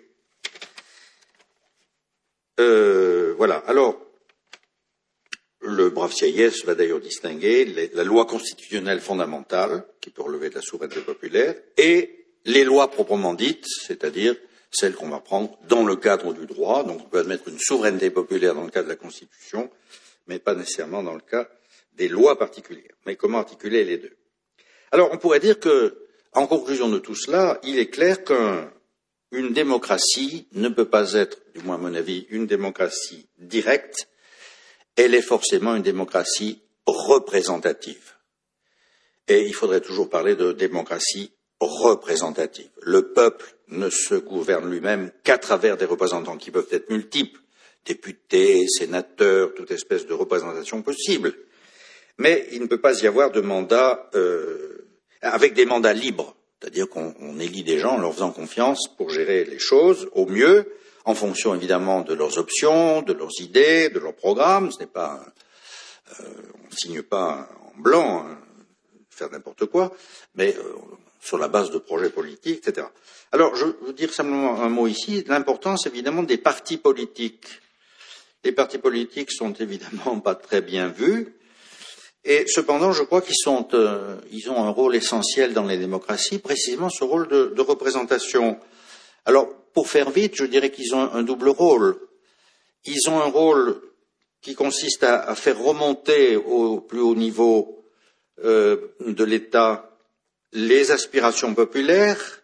Voilà, alors, le brave Sieyès va d'ailleurs distinguer la loi constitutionnelle fondamentale, qui peut relever de la souveraineté populaire, et les lois proprement dites, c'est-à-dire celles qu'on va prendre dans le cadre du droit. Donc on peut admettre une souveraineté populaire dans le cas de la Constitution, mais pas nécessairement dans le cas des lois particulières. Mais comment articuler les deux? Alors on pourrait dire que, en conclusion de tout cela, il est clair qu'une démocratie ne peut pas être, du moins à mon avis, une démocratie directe, elle est forcément une démocratie représentative. Et il faudrait toujours parler de démocratie représentative. Le peuple ne se gouverne lui-même qu'à travers des représentants qui peuvent être multiples, députés, sénateurs, toute espèce de représentation possible. Mais il ne peut pas y avoir de mandat avec des mandats libres, c'est-à-dire qu'on élit des gens en leur faisant confiance pour gérer les choses au mieux, en fonction évidemment de leurs options, de leurs idées, de leurs programmes. Ce n'est pas, on ne signe pas en blanc, faire n'importe quoi, mais sur la base de projets politiques, etc. Alors, je veux dire simplement un mot ici, l'importance évidemment des partis politiques. Les partis politiques sont évidemment pas très bien vus, et cependant, je crois qu'ils ont un rôle essentiel dans les démocraties, précisément ce rôle de représentation. Alors, pour faire vite, je dirais qu'ils ont un double rôle. Ils ont un rôle qui consiste à faire remonter au plus haut niveau de l'État les aspirations populaires,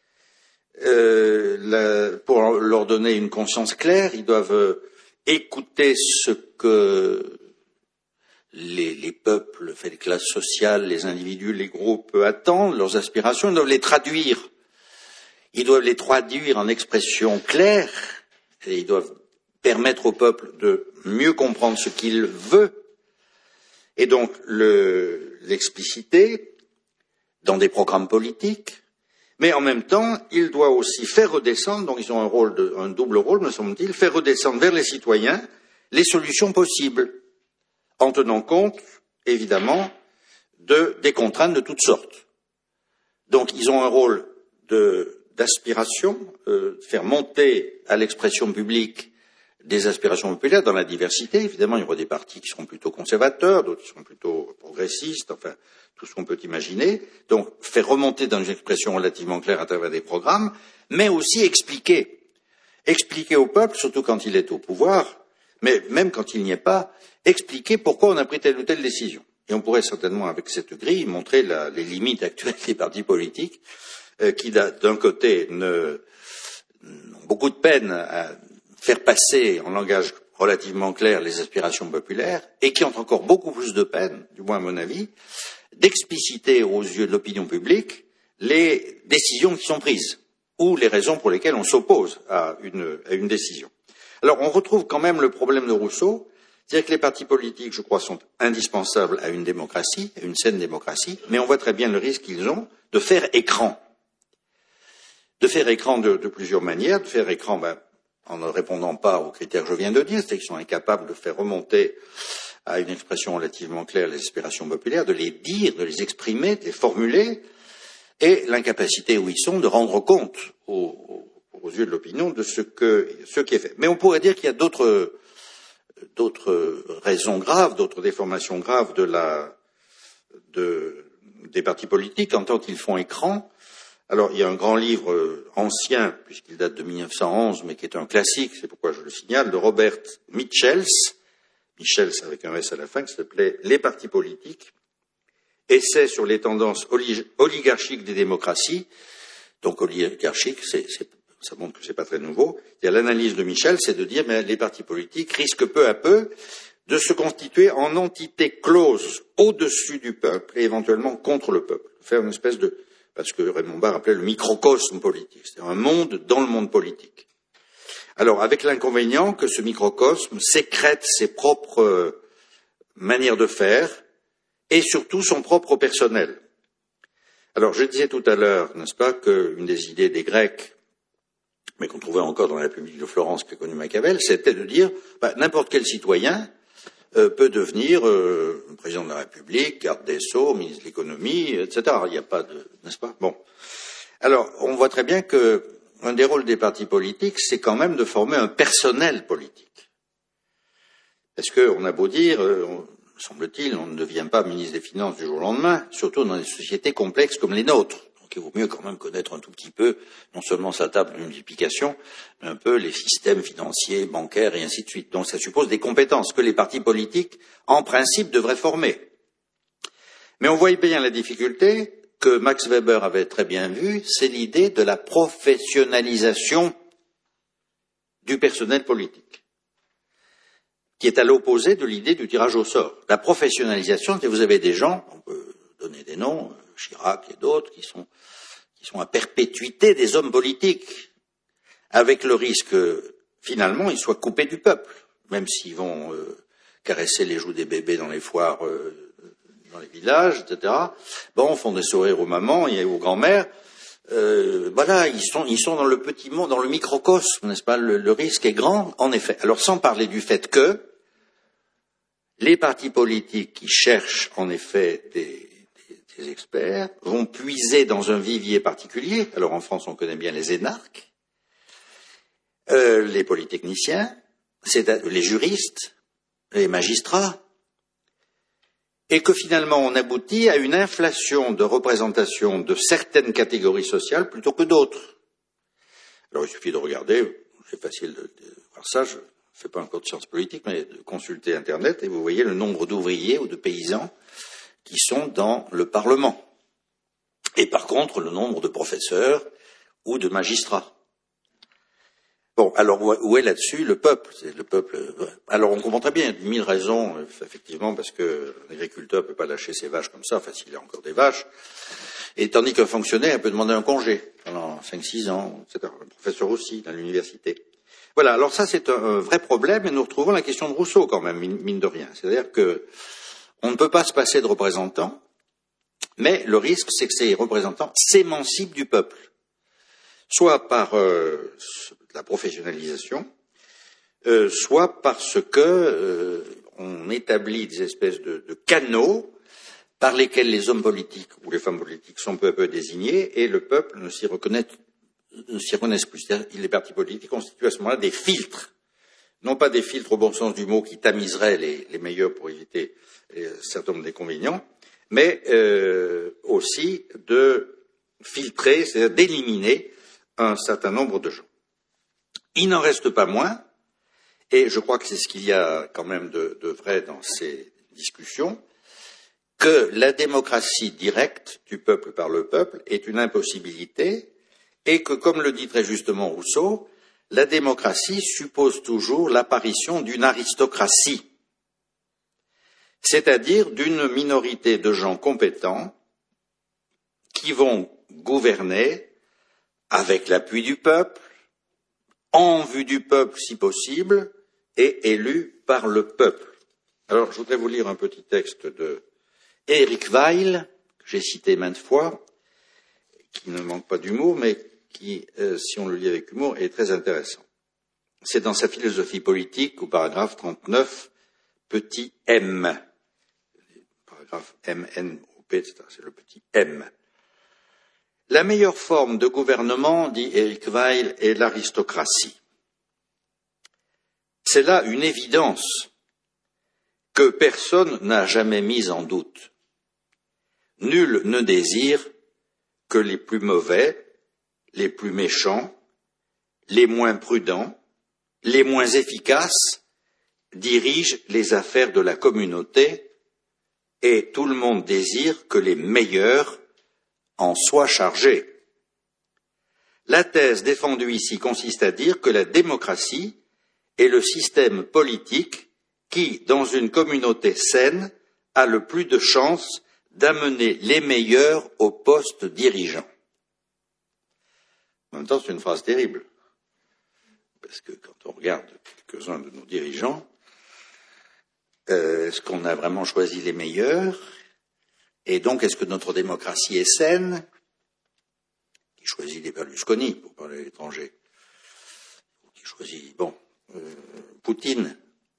pour leur donner une conscience claire. Ils doivent écouter ce que les peuples, les classes sociales, les individus, les groupes attendent, leurs aspirations. Ils doivent les traduire. Ils doivent les traduire en expressions claires et ils doivent permettre au peuple de mieux comprendre ce qu'il veut et donc l'expliciter dans des programmes politiques, mais en même temps, il doit aussi faire redescendre, donc ils ont un double rôle, me semble-t-il, faire redescendre vers les citoyens les solutions possibles, en tenant compte, évidemment, des contraintes de toutes sortes. Donc ils ont un rôle d'aspiration, faire monter à l'expression publique des aspirations populaires dans la diversité. Évidemment, il y aura des partis qui seront plutôt conservateurs, d'autres qui seront plutôt progressistes, enfin, tout ce qu'on peut imaginer. Donc, faire remonter dans une expression relativement claire à travers des programmes, mais aussi expliquer. Expliquer au peuple, surtout quand il est au pouvoir, mais même quand il n'y est pas, expliquer pourquoi on a pris telle ou telle décision. Et on pourrait certainement, avec cette grille, montrer les limites actuelles des partis politiques, qui, d'un côté, ont beaucoup de peine à faire passer en langage relativement clair les aspirations populaires, et qui ont encore beaucoup plus de peine, du moins à mon avis, d'expliciter aux yeux de l'opinion publique les décisions qui sont prises, ou les raisons pour lesquelles on s'oppose à une décision. Alors, on retrouve quand même le problème de Rousseau, c'est-à-dire que les partis politiques, je crois, sont indispensables à une démocratie, à une saine démocratie, mais on voit très bien le risque qu'ils ont de faire écran. De faire écran de plusieurs manières, de faire écran en ne répondant pas aux critères que je viens de dire, c'est-à-dire qu'ils sont incapables de faire remonter à une expression relativement claire les aspirations populaires, de les dire, de les exprimer, de les formuler, et l'incapacité où ils sont de rendre compte aux yeux de l'opinion de ce qui est fait. Mais on pourrait dire qu'il y a d'autres raisons graves, d'autres déformations graves des partis politiques en tant qu'ils font écran. Alors, il y a un grand livre ancien, puisqu'il date de 1911, mais qui est un classique, c'est pourquoi je le signale, de Robert Michels avec un S à la fin, qui s'appelait Les partis politiques, essai sur les tendances oligarchiques des démocraties. Donc, oligarchique, ça montre que c'est pas très nouveau. Il y a l'analyse de Michel, c'est de dire, mais les partis politiques risquent peu à peu de se constituer en entité close au-dessus du peuple et éventuellement contre le peuple. Faire une espèce parce que Raymond Barre appelait le microcosme politique, c'est-à-dire un monde dans le monde politique. Alors, avec l'inconvénient que ce microcosme sécrète ses propres manières de faire et surtout son propre personnel. Alors, je disais tout à l'heure, n'est-ce pas, qu'une des idées des Grecs, mais qu'on trouvait encore dans la République de Florence qu'a connue Machiavel, c'était de dire, n'importe quel citoyen peut devenir président de la République, garde des Sceaux, ministre de l'économie, etc. Il n'y a pas de, n'est-ce pas? Bon. Alors, on voit très bien que un des rôles des partis politiques, c'est quand même de former un personnel politique. Parce qu'on a beau dire, semble-t-il, on ne devient pas ministre des Finances du jour au lendemain, surtout dans des sociétés complexes comme les nôtres. Donc il vaut mieux quand même connaître un tout petit peu, non seulement sa table de multiplication, mais un peu les systèmes financiers, bancaires et ainsi de suite. Donc ça suppose des compétences que les partis politiques, en principe, devraient former. Mais on voit bien la difficulté que Max Weber avait très bien vue, c'est l'idée de la professionnalisation du personnel politique, qui est à l'opposé de l'idée du tirage au sort. La professionnalisation, c'est que vous avez des gens, on peut donner des noms, Chirac et d'autres, qui sont à perpétuité des hommes politiques, avec le risque, finalement, ils soient coupés du peuple, même s'ils vont caresser les joues des bébés dans les foires, dans les villages, etc. Bon, font des sourires aux mamans et aux grand-mères. Voilà, ils sont dans le petit monde, dans le microcosme, n'est-ce pas? Le risque est grand, en effet. Alors, sans parler du fait que les partis politiques qui cherchent, en effet, des experts, vont puiser dans un vivier particulier. Alors, en France, on connaît bien les énarques, les polytechniciens, les juristes, les magistrats, et que finalement on aboutit à une inflation de représentation de certaines catégories sociales plutôt que d'autres. Alors il suffit de regarder, c'est facile de voir ça, je ne fais pas un cours de sciences politiques, mais de consulter Internet et vous voyez le nombre d'ouvriers ou de paysans qui sont dans le Parlement. Et par contre le nombre de professeurs ou de magistrats. Bon, alors où est là-dessus le peuple? C'est le peuple. Alors on comprend très bien, il y a 1000 raisons, effectivement, parce que l'agriculteur ne peut pas lâcher ses vaches comme ça, enfin s'il a encore des vaches, et tandis qu'un fonctionnaire peut demander un congé pendant 5-6 ans, etc. Un professeur aussi, dans l'université. Voilà, alors ça c'est un vrai problème, et nous retrouvons la question de Rousseau quand même, mine de rien. C'est-à-dire que on ne peut pas se passer de représentants, mais le risque c'est que ces représentants s'émancipent du peuple. Soit par la professionnalisation, soit parce que on établit des espèces de canaux par lesquels les hommes politiques ou les femmes politiques sont peu à peu désignés et le peuple ne s'y reconnaisse plus. C'est-à-dire que les partis politiques constituent à ce moment-là des filtres, non pas des filtres au bon sens du mot qui tamiseraient les meilleurs pour éviter un certain nombre d'inconvénients, mais aussi de filtrer, c'est-à-dire d'éliminer un certain nombre de gens. Il n'en reste pas moins, et je crois que c'est ce qu'il y a quand même de vrai dans ces discussions, que la démocratie directe du peuple par le peuple est une impossibilité, et que, comme le dit très justement Rousseau, la démocratie suppose toujours l'apparition d'une aristocratie, c'est-à-dire d'une minorité de gens compétents qui vont gouverner avec l'appui du peuple, en vue du peuple si possible, et élus par le peuple. Alors, je voudrais vous lire un petit texte de Éric Weil, que j'ai cité maintes fois, qui ne manque pas d'humour, mais qui, si on le lit avec humour, est très intéressant. c'est dans sa philosophie politique, au paragraphe 39, petit m. Paragraphe M, N, O, P, etc. C'est le petit m. La meilleure forme de gouvernement, dit Éric Weil, est l'aristocratie. C'est là une évidence que personne n'a jamais mise en doute. Nul ne désire que les plus mauvais, les plus méchants, les moins prudents, les moins efficaces dirigent les affaires de la communauté et tout le monde désire que les meilleurs en soient chargés. La thèse défendue ici consiste à dire que la démocratie est le système politique qui, dans une communauté saine, a le plus de chances d'amener les meilleurs au poste dirigeant. En même temps, c'est une phrase terrible, parce que quand on regarde quelques-uns de nos dirigeants, est-ce qu'on a vraiment choisi les meilleurs? Et donc, est-ce que notre démocratie est saine? Qui choisit les Berlusconi, pour parler à l'étranger? Qui choisit, Poutine?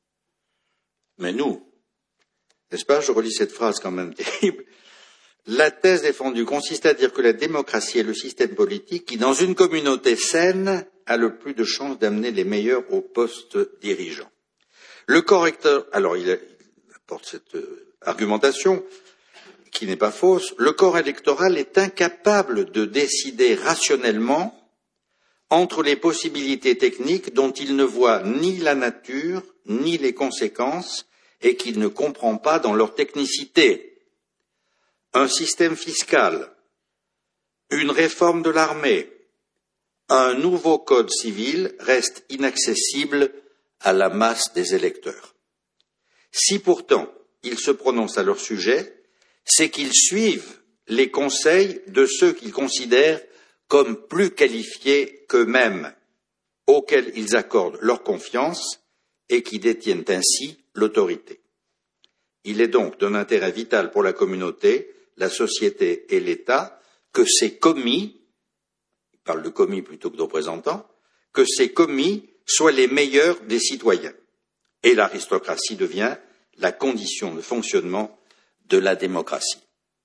Mais nous, n'est-ce pas? Je relis cette phrase quand même terrible. La thèse défendue consiste à dire que la démocratie est le système politique qui, dans une communauté saine, a le plus de chances d'amener les meilleurs au poste dirigeant. Le correcteur, alors il apporte cette argumentation, qui n'est pas fausse, le corps électoral est incapable de décider rationnellement entre les possibilités techniques dont il ne voit ni la nature ni les conséquences et qu'il ne comprend pas dans leur technicité. Un système fiscal, une réforme de l'armée, un nouveau code civil restent inaccessibles à la masse des électeurs. Si pourtant ils se prononcent à leur sujet, c'est qu'ils suivent les conseils de ceux qu'ils considèrent comme plus qualifiés qu'eux-mêmes, auxquels ils accordent leur confiance et qui détiennent ainsi l'autorité. Il est donc d'un intérêt vital pour la communauté, la société et l'État que ces commis, il parle de commis plutôt que de représentants, que ces commis soient les meilleurs des citoyens. Et l'aristocratie devient la condition de fonctionnement de la démocratie.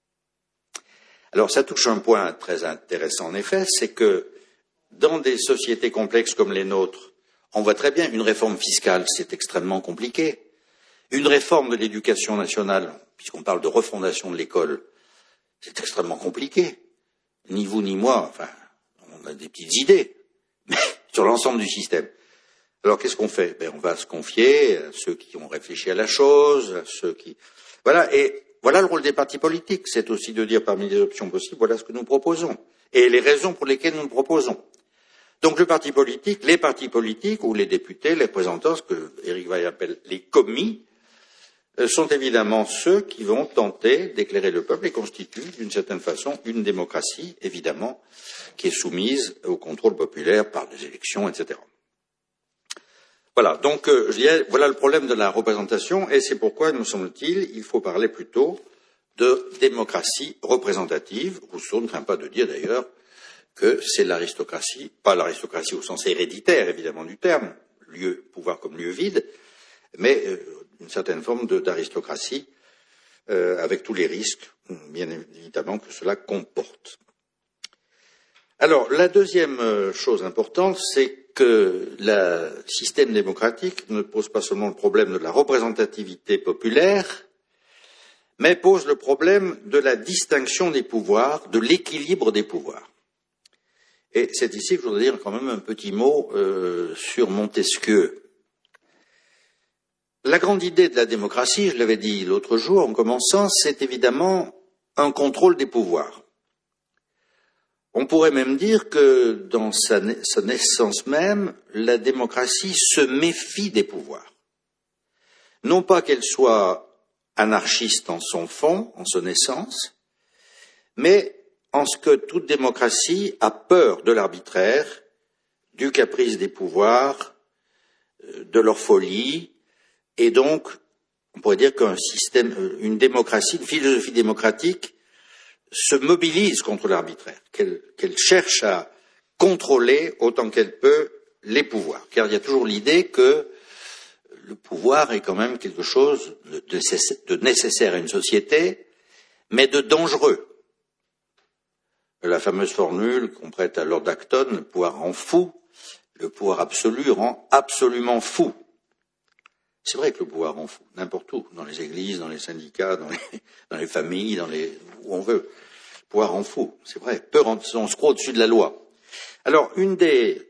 Alors ça touche un point très intéressant en effet, c'est que dans des sociétés complexes comme les nôtres, on voit très bien une réforme fiscale, c'est extrêmement compliqué. Une réforme de l'éducation nationale, puisqu'on parle de refondation de l'école, c'est extrêmement compliqué. Ni vous ni moi, enfin, on a des petites idées, mais sur l'ensemble du système. Alors qu'est-ce qu'on fait? On va se confier à ceux qui ont réfléchi à la chose, à ceux qui... Voilà, et voilà le rôle des partis politiques, c'est aussi de dire parmi les options possibles, voilà ce que nous proposons, et les raisons pour lesquelles nous le proposons. Donc le parti politique, les partis politiques, ou les députés, les représentants, ce que Éric Weil appelle les commis, sont évidemment ceux qui vont tenter d'éclairer le peuple et constituent d'une certaine façon une démocratie, évidemment, qui est soumise au contrôle populaire par des élections, etc. Voilà, donc je dirais, voilà le problème de la représentation, et c'est pourquoi, me semble-t-il, il faut parler plutôt de démocratie représentative. Rousseau ne craint pas de dire d'ailleurs que c'est l'aristocratie, pas l'aristocratie au sens héréditaire évidemment du terme, pouvoir comme lieu vide, mais une certaine forme d'aristocratie avec tous les risques, bien évidemment, que cela comporte. Alors, la deuxième chose importante, c'est que le système démocratique ne pose pas seulement le problème de la représentativité populaire, mais pose le problème de la distinction des pouvoirs, de l'équilibre des pouvoirs. Et c'est ici que je voudrais dire quand même un petit mot sur Montesquieu. La grande idée de la démocratie, je l'avais dit l'autre jour en commençant, c'est évidemment un contrôle des pouvoirs. On pourrait même dire que dans sa naissance même, la démocratie se méfie des pouvoirs. Non pas qu'elle soit anarchiste en son fond, en son essence, mais en ce que toute démocratie a peur de l'arbitraire, du caprice des pouvoirs, de leur folie, et donc on pourrait dire qu'un système, une démocratie, une philosophie démocratique se mobilise contre l'arbitraire, qu'elle cherche à contrôler autant qu'elle peut les pouvoirs, car il y a toujours l'idée que le pouvoir est quand même quelque chose de nécessaire à une société, mais de dangereux. La fameuse formule qu'on prête à Lord Acton, le pouvoir rend fou, le pouvoir absolu rend absolument fou. C'est vrai que le pouvoir rend fou, n'importe où, dans les églises, dans les syndicats, dans les familles, où on veut. Le pouvoir rend fou, c'est vrai. On se croit au-dessus de la loi. Alors, une des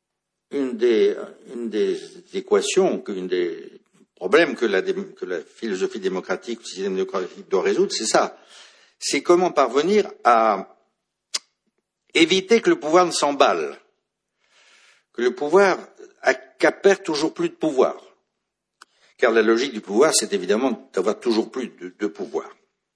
équations, un des problèmes que la philosophie démocratique, le système démocratique doit résoudre, c'est ça. C'est comment parvenir à éviter que le pouvoir ne s'emballe, que le pouvoir accapère toujours plus de pouvoir. Car la logique du pouvoir, c'est évidemment d'avoir toujours plus de pouvoir.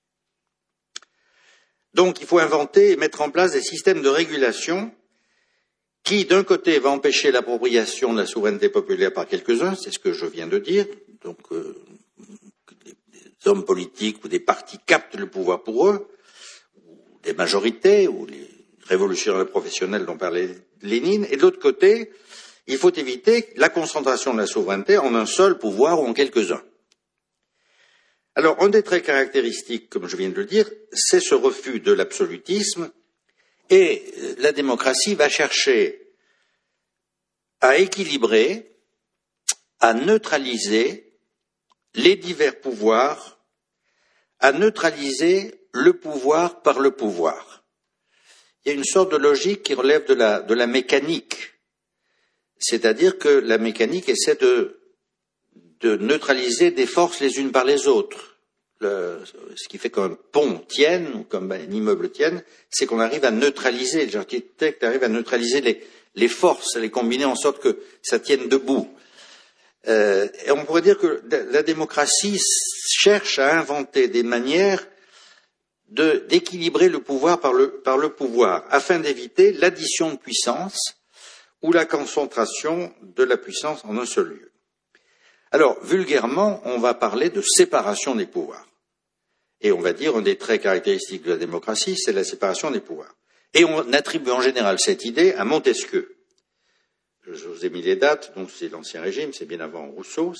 Donc, il faut inventer et mettre en place des systèmes de régulation qui, d'un côté, va empêcher l'appropriation de la souveraineté populaire par quelques-uns, c'est ce que je viens de dire, donc des hommes politiques ou des partis captent le pouvoir pour eux, ou des majorités, ou les révolutionnaires professionnels dont parlait Lénine, et de l'autre côté, il faut éviter la concentration de la souveraineté en un seul pouvoir ou en quelques-uns. Alors, un des traits caractéristiques, comme je viens de le dire, c'est ce refus de l'absolutisme. Et la démocratie va chercher à équilibrer, à neutraliser les divers pouvoirs, à neutraliser le pouvoir par le pouvoir. Il y a une sorte de logique qui relève de la mécanique, c'est-à-dire que la mécanique essaie de neutraliser des forces les unes par les autres. Ce qui fait qu'un pont tienne, ou comme un immeuble tienne, c'est qu'on arrive à neutraliser, les architectes arrivent à neutraliser les forces, à les combiner en sorte que ça tienne debout. Et on pourrait dire que la démocratie cherche à inventer des manières d'équilibrer le pouvoir par le pouvoir, afin d'éviter l'addition de puissance ou la concentration de la puissance en un seul lieu. Alors, vulgairement, on va parler de séparation des pouvoirs. Et on va dire, un des traits caractéristiques de la démocratie, c'est la séparation des pouvoirs. Et on attribue en général cette idée à Montesquieu. Je vous ai mis les dates, donc c'est l'Ancien Régime, c'est bien avant Rousseau,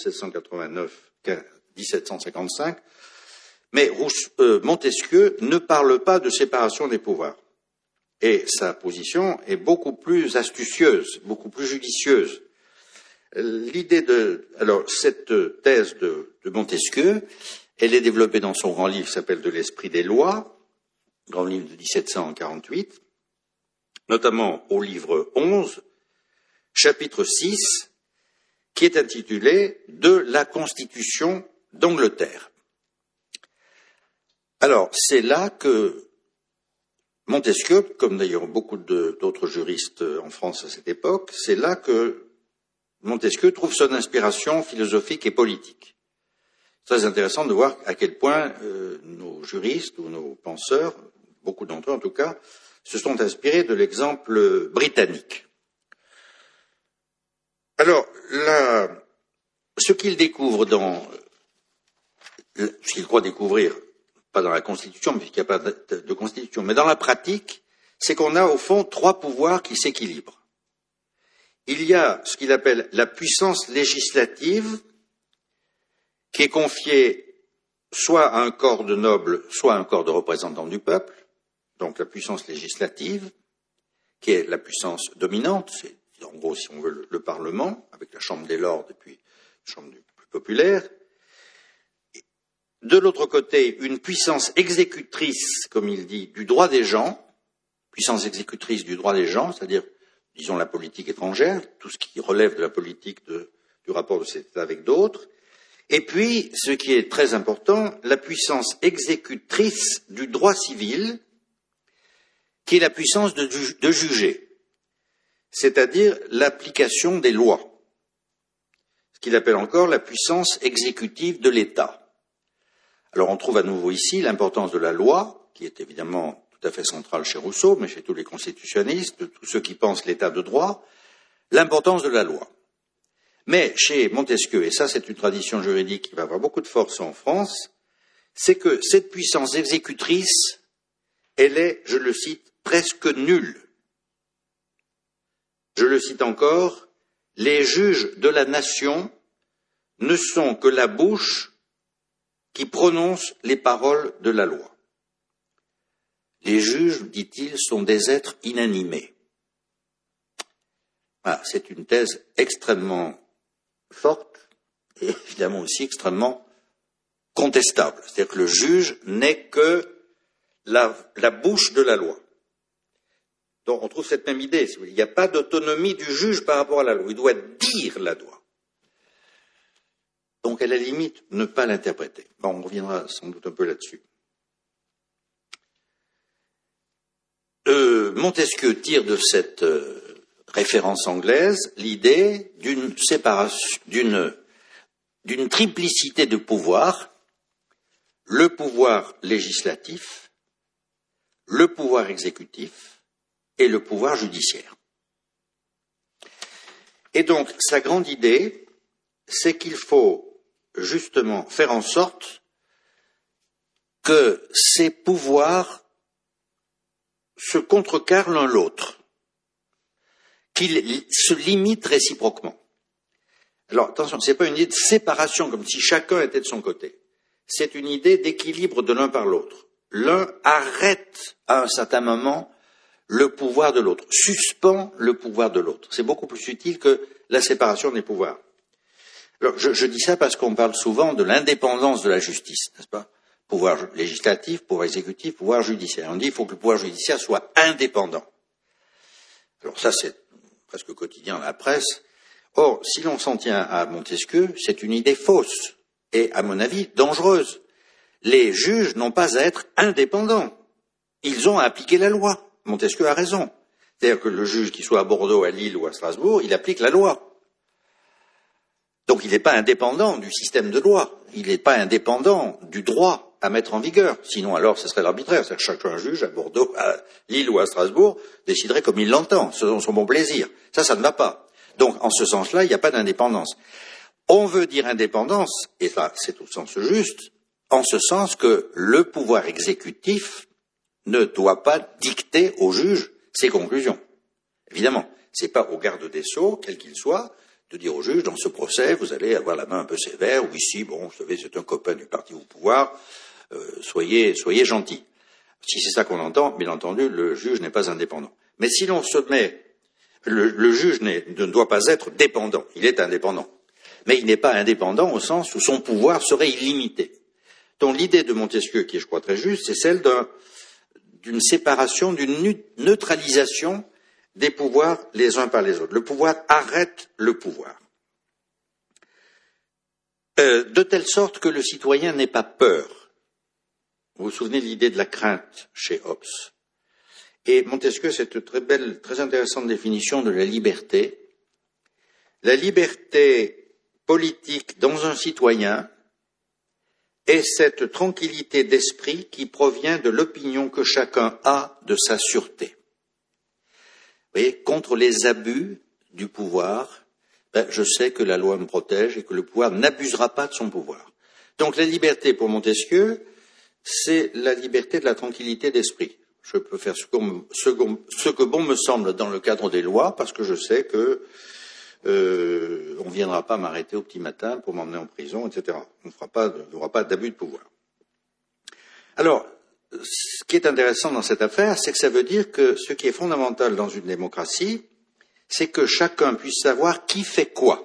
1789-1755. Mais Montesquieu ne parle pas de séparation des pouvoirs. Et sa position est beaucoup plus astucieuse, beaucoup plus judicieuse. Cette thèse de Montesquieu, elle est développée dans son grand livre qui s'appelle De l'esprit des lois, grand livre de 1748, notamment au livre 11, chapitre 6, qui est intitulé De la Constitution d'Angleterre. Alors, c'est là que Montesquieu, comme d'ailleurs beaucoup d'autres juristes en France à cette époque, c'est là que Montesquieu trouve son inspiration philosophique et politique. C'est très intéressant de voir à quel point nos juristes ou nos penseurs, beaucoup d'entre eux en tout cas, se sont inspirés de l'exemple britannique. Alors, ce qu'il découvre ce qu'il croit découvrir, pas dans la Constitution, puisqu'il n'y a pas de Constitution, mais dans la pratique, c'est qu'on a au fond trois pouvoirs qui s'équilibrent. Il y a ce qu'il appelle la puissance législative, qui est confiée soit à un corps de nobles, soit à un corps de représentants du peuple, donc la puissance législative, qui est la puissance dominante, c'est en gros, si on veut, le Parlement, avec la Chambre des Lords et puis la Chambre du plus populaire. De l'autre côté, une puissance exécutrice, comme il dit, du droit des gens, puissance exécutrice du droit des gens, c'est-à-dire, disons, la politique étrangère, tout ce qui relève de la politique du rapport de cet État avec d'autres. Et puis, ce qui est très important, la puissance exécutrice du droit civil, qui est la puissance de juger, c'est-à-dire l'application des lois, ce qu'il appelle encore la puissance exécutive de l'État. Alors on trouve à nouveau ici l'importance de la loi, qui est évidemment tout à fait centrale chez Rousseau, mais chez tous les constitutionnalistes, tous ceux qui pensent l'État de droit, l'importance de la loi. Mais chez Montesquieu, et ça c'est une tradition juridique qui va avoir beaucoup de force en France, c'est que cette puissance exécutrice, elle est, je le cite, presque nulle. Je le cite encore, les juges de la nation ne sont que la bouche qui prononce les paroles de la loi. Les juges, dit-il, sont des êtres inanimés. Voilà, c'est une thèse extrêmement forte et évidemment aussi extrêmement contestable. C'est-à-dire que le juge n'est que la bouche de la loi. Donc on trouve cette même idée. Il n'y a pas d'autonomie du juge par rapport à la loi. Il doit dire la loi. Donc à la limite, ne pas l'interpréter. Bon, on reviendra sans doute un peu là-dessus. Montesquieu tire de cette référence anglaise l'idée d'une séparation, d'une triplicité de pouvoirs, le pouvoir législatif, le pouvoir exécutif et le pouvoir judiciaire. Et donc, sa grande idée, c'est qu'il faut justement faire en sorte que ces pouvoirs se contrecarrent l'un l'autre, qu'ils se limitent réciproquement. Alors, attention, ce n'est pas une idée de séparation, comme si chacun était de son côté. C'est une idée d'équilibre de l'un par l'autre. L'un arrête à un certain moment le pouvoir de l'autre, suspend le pouvoir de l'autre. C'est beaucoup plus subtil que la séparation des pouvoirs. Alors, je dis ça parce qu'on parle souvent de l'indépendance de la justice, n'est-ce pas? Pouvoir législatif, pouvoir exécutif, pouvoir judiciaire. On dit qu'il faut que le pouvoir judiciaire soit indépendant. Alors ça, c'est presque quotidien dans la presse. Or, si l'on s'en tient à Montesquieu, c'est une idée fausse et, à mon avis, dangereuse. Les juges n'ont pas à être indépendants. Ils ont à appliquer la loi. Montesquieu a raison. C'est-à-dire que le juge, qui soit à Bordeaux, à Lille ou à Strasbourg, il applique la loi. Donc il n'est pas indépendant du système de loi. Il n'est pas indépendant du droit à mettre en vigueur. Sinon, alors, ce serait l'arbitraire. C'est-à-dire que chacun juge à Bordeaux, à Lille ou à Strasbourg déciderait comme il l'entend, selon son bon plaisir. Ça ne va pas. Donc, en ce sens-là, il n'y a pas d'indépendance. On veut dire indépendance, et ça, c'est au sens juste, en ce sens que le pouvoir exécutif ne doit pas dicter au juge ses conclusions. Évidemment, c'est pas au garde des Sceaux, quel qu'il soit, de dire au juge, dans ce procès, vous allez avoir la main un peu sévère, ou ici, bon, vous savez, c'est un copain du parti au pouvoir, soyez gentils. Si c'est ça qu'on entend, bien entendu, le juge n'est pas indépendant. Mais si l'on se met, le juge ne doit pas être dépendant, il est indépendant. Mais il n'est pas indépendant au sens où son pouvoir serait illimité. Donc l'idée de Montesquieu, qui est, je crois, très juste, c'est celle d'une séparation, d'une neutralisation des pouvoirs les uns par les autres. Le pouvoir arrête le pouvoir. De telle sorte que le citoyen n'ait pas peur. Vous vous souvenez de l'idée de la crainte chez Hobbes. Et Montesquieu, c'est une très belle, très intéressante définition de la liberté. La liberté politique dans un citoyen est cette tranquillité d'esprit qui provient de l'opinion que chacun a de sa sûreté. Vous voyez, contre les abus du pouvoir, je sais que la loi me protège et que le pouvoir n'abusera pas de son pouvoir. Donc la liberté pour Montesquieu, c'est la liberté de la tranquillité d'esprit. Je peux faire ce que bon me semble dans le cadre des lois, parce que je sais que on ne viendra pas m'arrêter au petit matin pour m'emmener en prison, etc. On ne fera pas d'abus de pouvoir. Alors, ce qui est intéressant dans cette affaire, c'est que ça veut dire que ce qui est fondamental dans une démocratie, c'est que chacun puisse savoir qui fait quoi.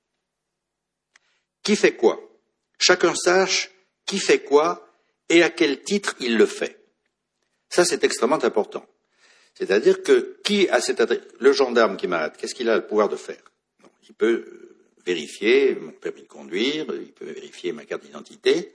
Qui fait quoi? Chacun sache qui fait quoi et à quel titre il le fait. Ça, c'est extrêmement important. C'est-à-dire que le gendarme qui m'arrête, qu'est-ce qu'il a le pouvoir de faire? Il peut vérifier mon permis de conduire, il peut vérifier ma carte d'identité.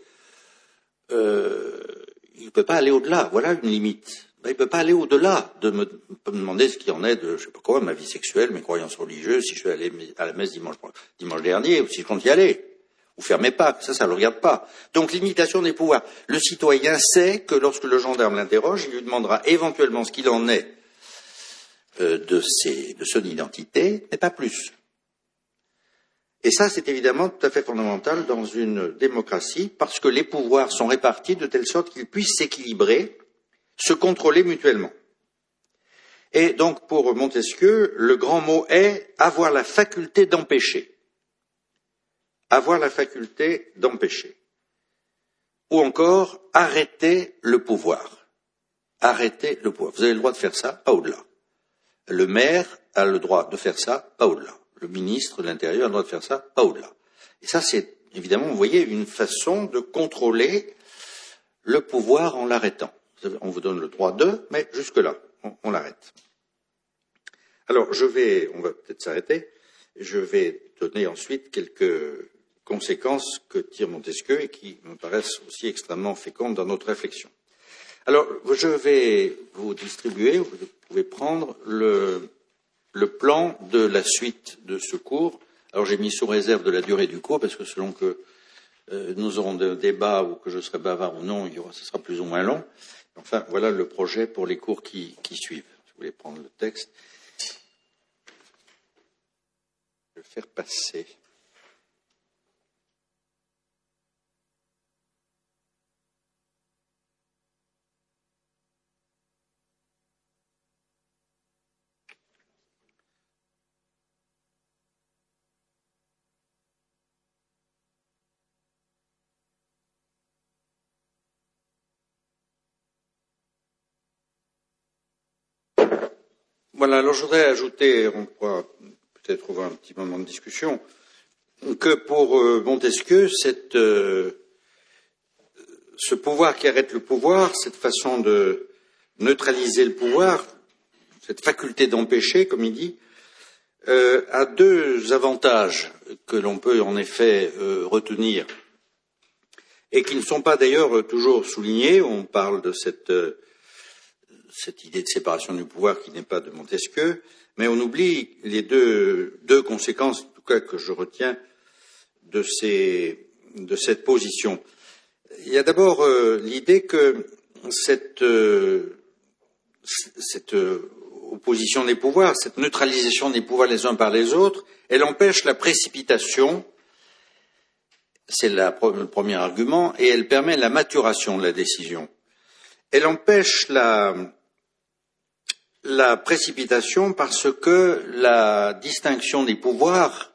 Il ne peut pas aller au-delà. Voilà une limite. Il ne peut pas aller au-delà de me demander ce qu'il en est de, je sais pas quoi, ma vie sexuelle, mes croyances religieuses, si je suis allé à la messe dimanche dernier, ou si je compte y aller. Ou faire mes Pâques. Ça ne le regarde pas. Donc, limitation des pouvoirs. Le citoyen sait que lorsque le gendarme l'interroge, il lui demandera éventuellement ce qu'il en est de son identité, mais pas plus. Et ça, c'est évidemment tout à fait fondamental dans une démocratie, parce que les pouvoirs sont répartis de telle sorte qu'ils puissent s'équilibrer, se contrôler mutuellement. Et donc, pour Montesquieu, le grand mot est avoir la faculté d'empêcher. Avoir la faculté d'empêcher. Ou encore, arrêter le pouvoir. Arrêter le pouvoir. Vous avez le droit de faire ça, pas au-delà. Le maire a le droit de faire ça, pas au-delà. Le ministre de l'Intérieur a le droit de faire ça, pas au-delà. Et ça, c'est évidemment, vous voyez, une façon de contrôler le pouvoir en l'arrêtant. On vous donne le droit de, mais jusque-là, on l'arrête. Alors, on va peut-être s'arrêter, je vais donner ensuite quelques conséquences que tire Montesquieu et qui me paraissent aussi extrêmement fécondes dans notre réflexion. Alors, je vais vous distribuer, vous pouvez prendre le plan de la suite de ce cours. Alors, j'ai mis sous réserve de la durée du cours, parce que selon que nous aurons des débats ou que je serai bavard ou non, ce sera plus ou moins long. Enfin, voilà le projet pour les cours qui suivent. Si vous voulez prendre le texte, je vais le faire passer. Voilà, alors je voudrais ajouter, on pourra peut-être trouver un petit moment de discussion, que pour Montesquieu, ce pouvoir qui arrête le pouvoir, cette façon de neutraliser le pouvoir, cette faculté d'empêcher, comme il dit, a deux avantages que l'on peut en effet retenir et qui ne sont pas d'ailleurs toujours soulignés. On parle de cette idée de séparation du pouvoir qui n'est pas de Montesquieu, mais on oublie les deux conséquences, en tout cas que je retiens de cette position. Il y a d'abord l'idée que cette opposition des pouvoirs, cette neutralisation des pouvoirs les uns par les autres, elle empêche la précipitation, c'est le premier argument, et elle permet la maturation de la décision. Elle empêche la précipitation parce que la distinction des pouvoirs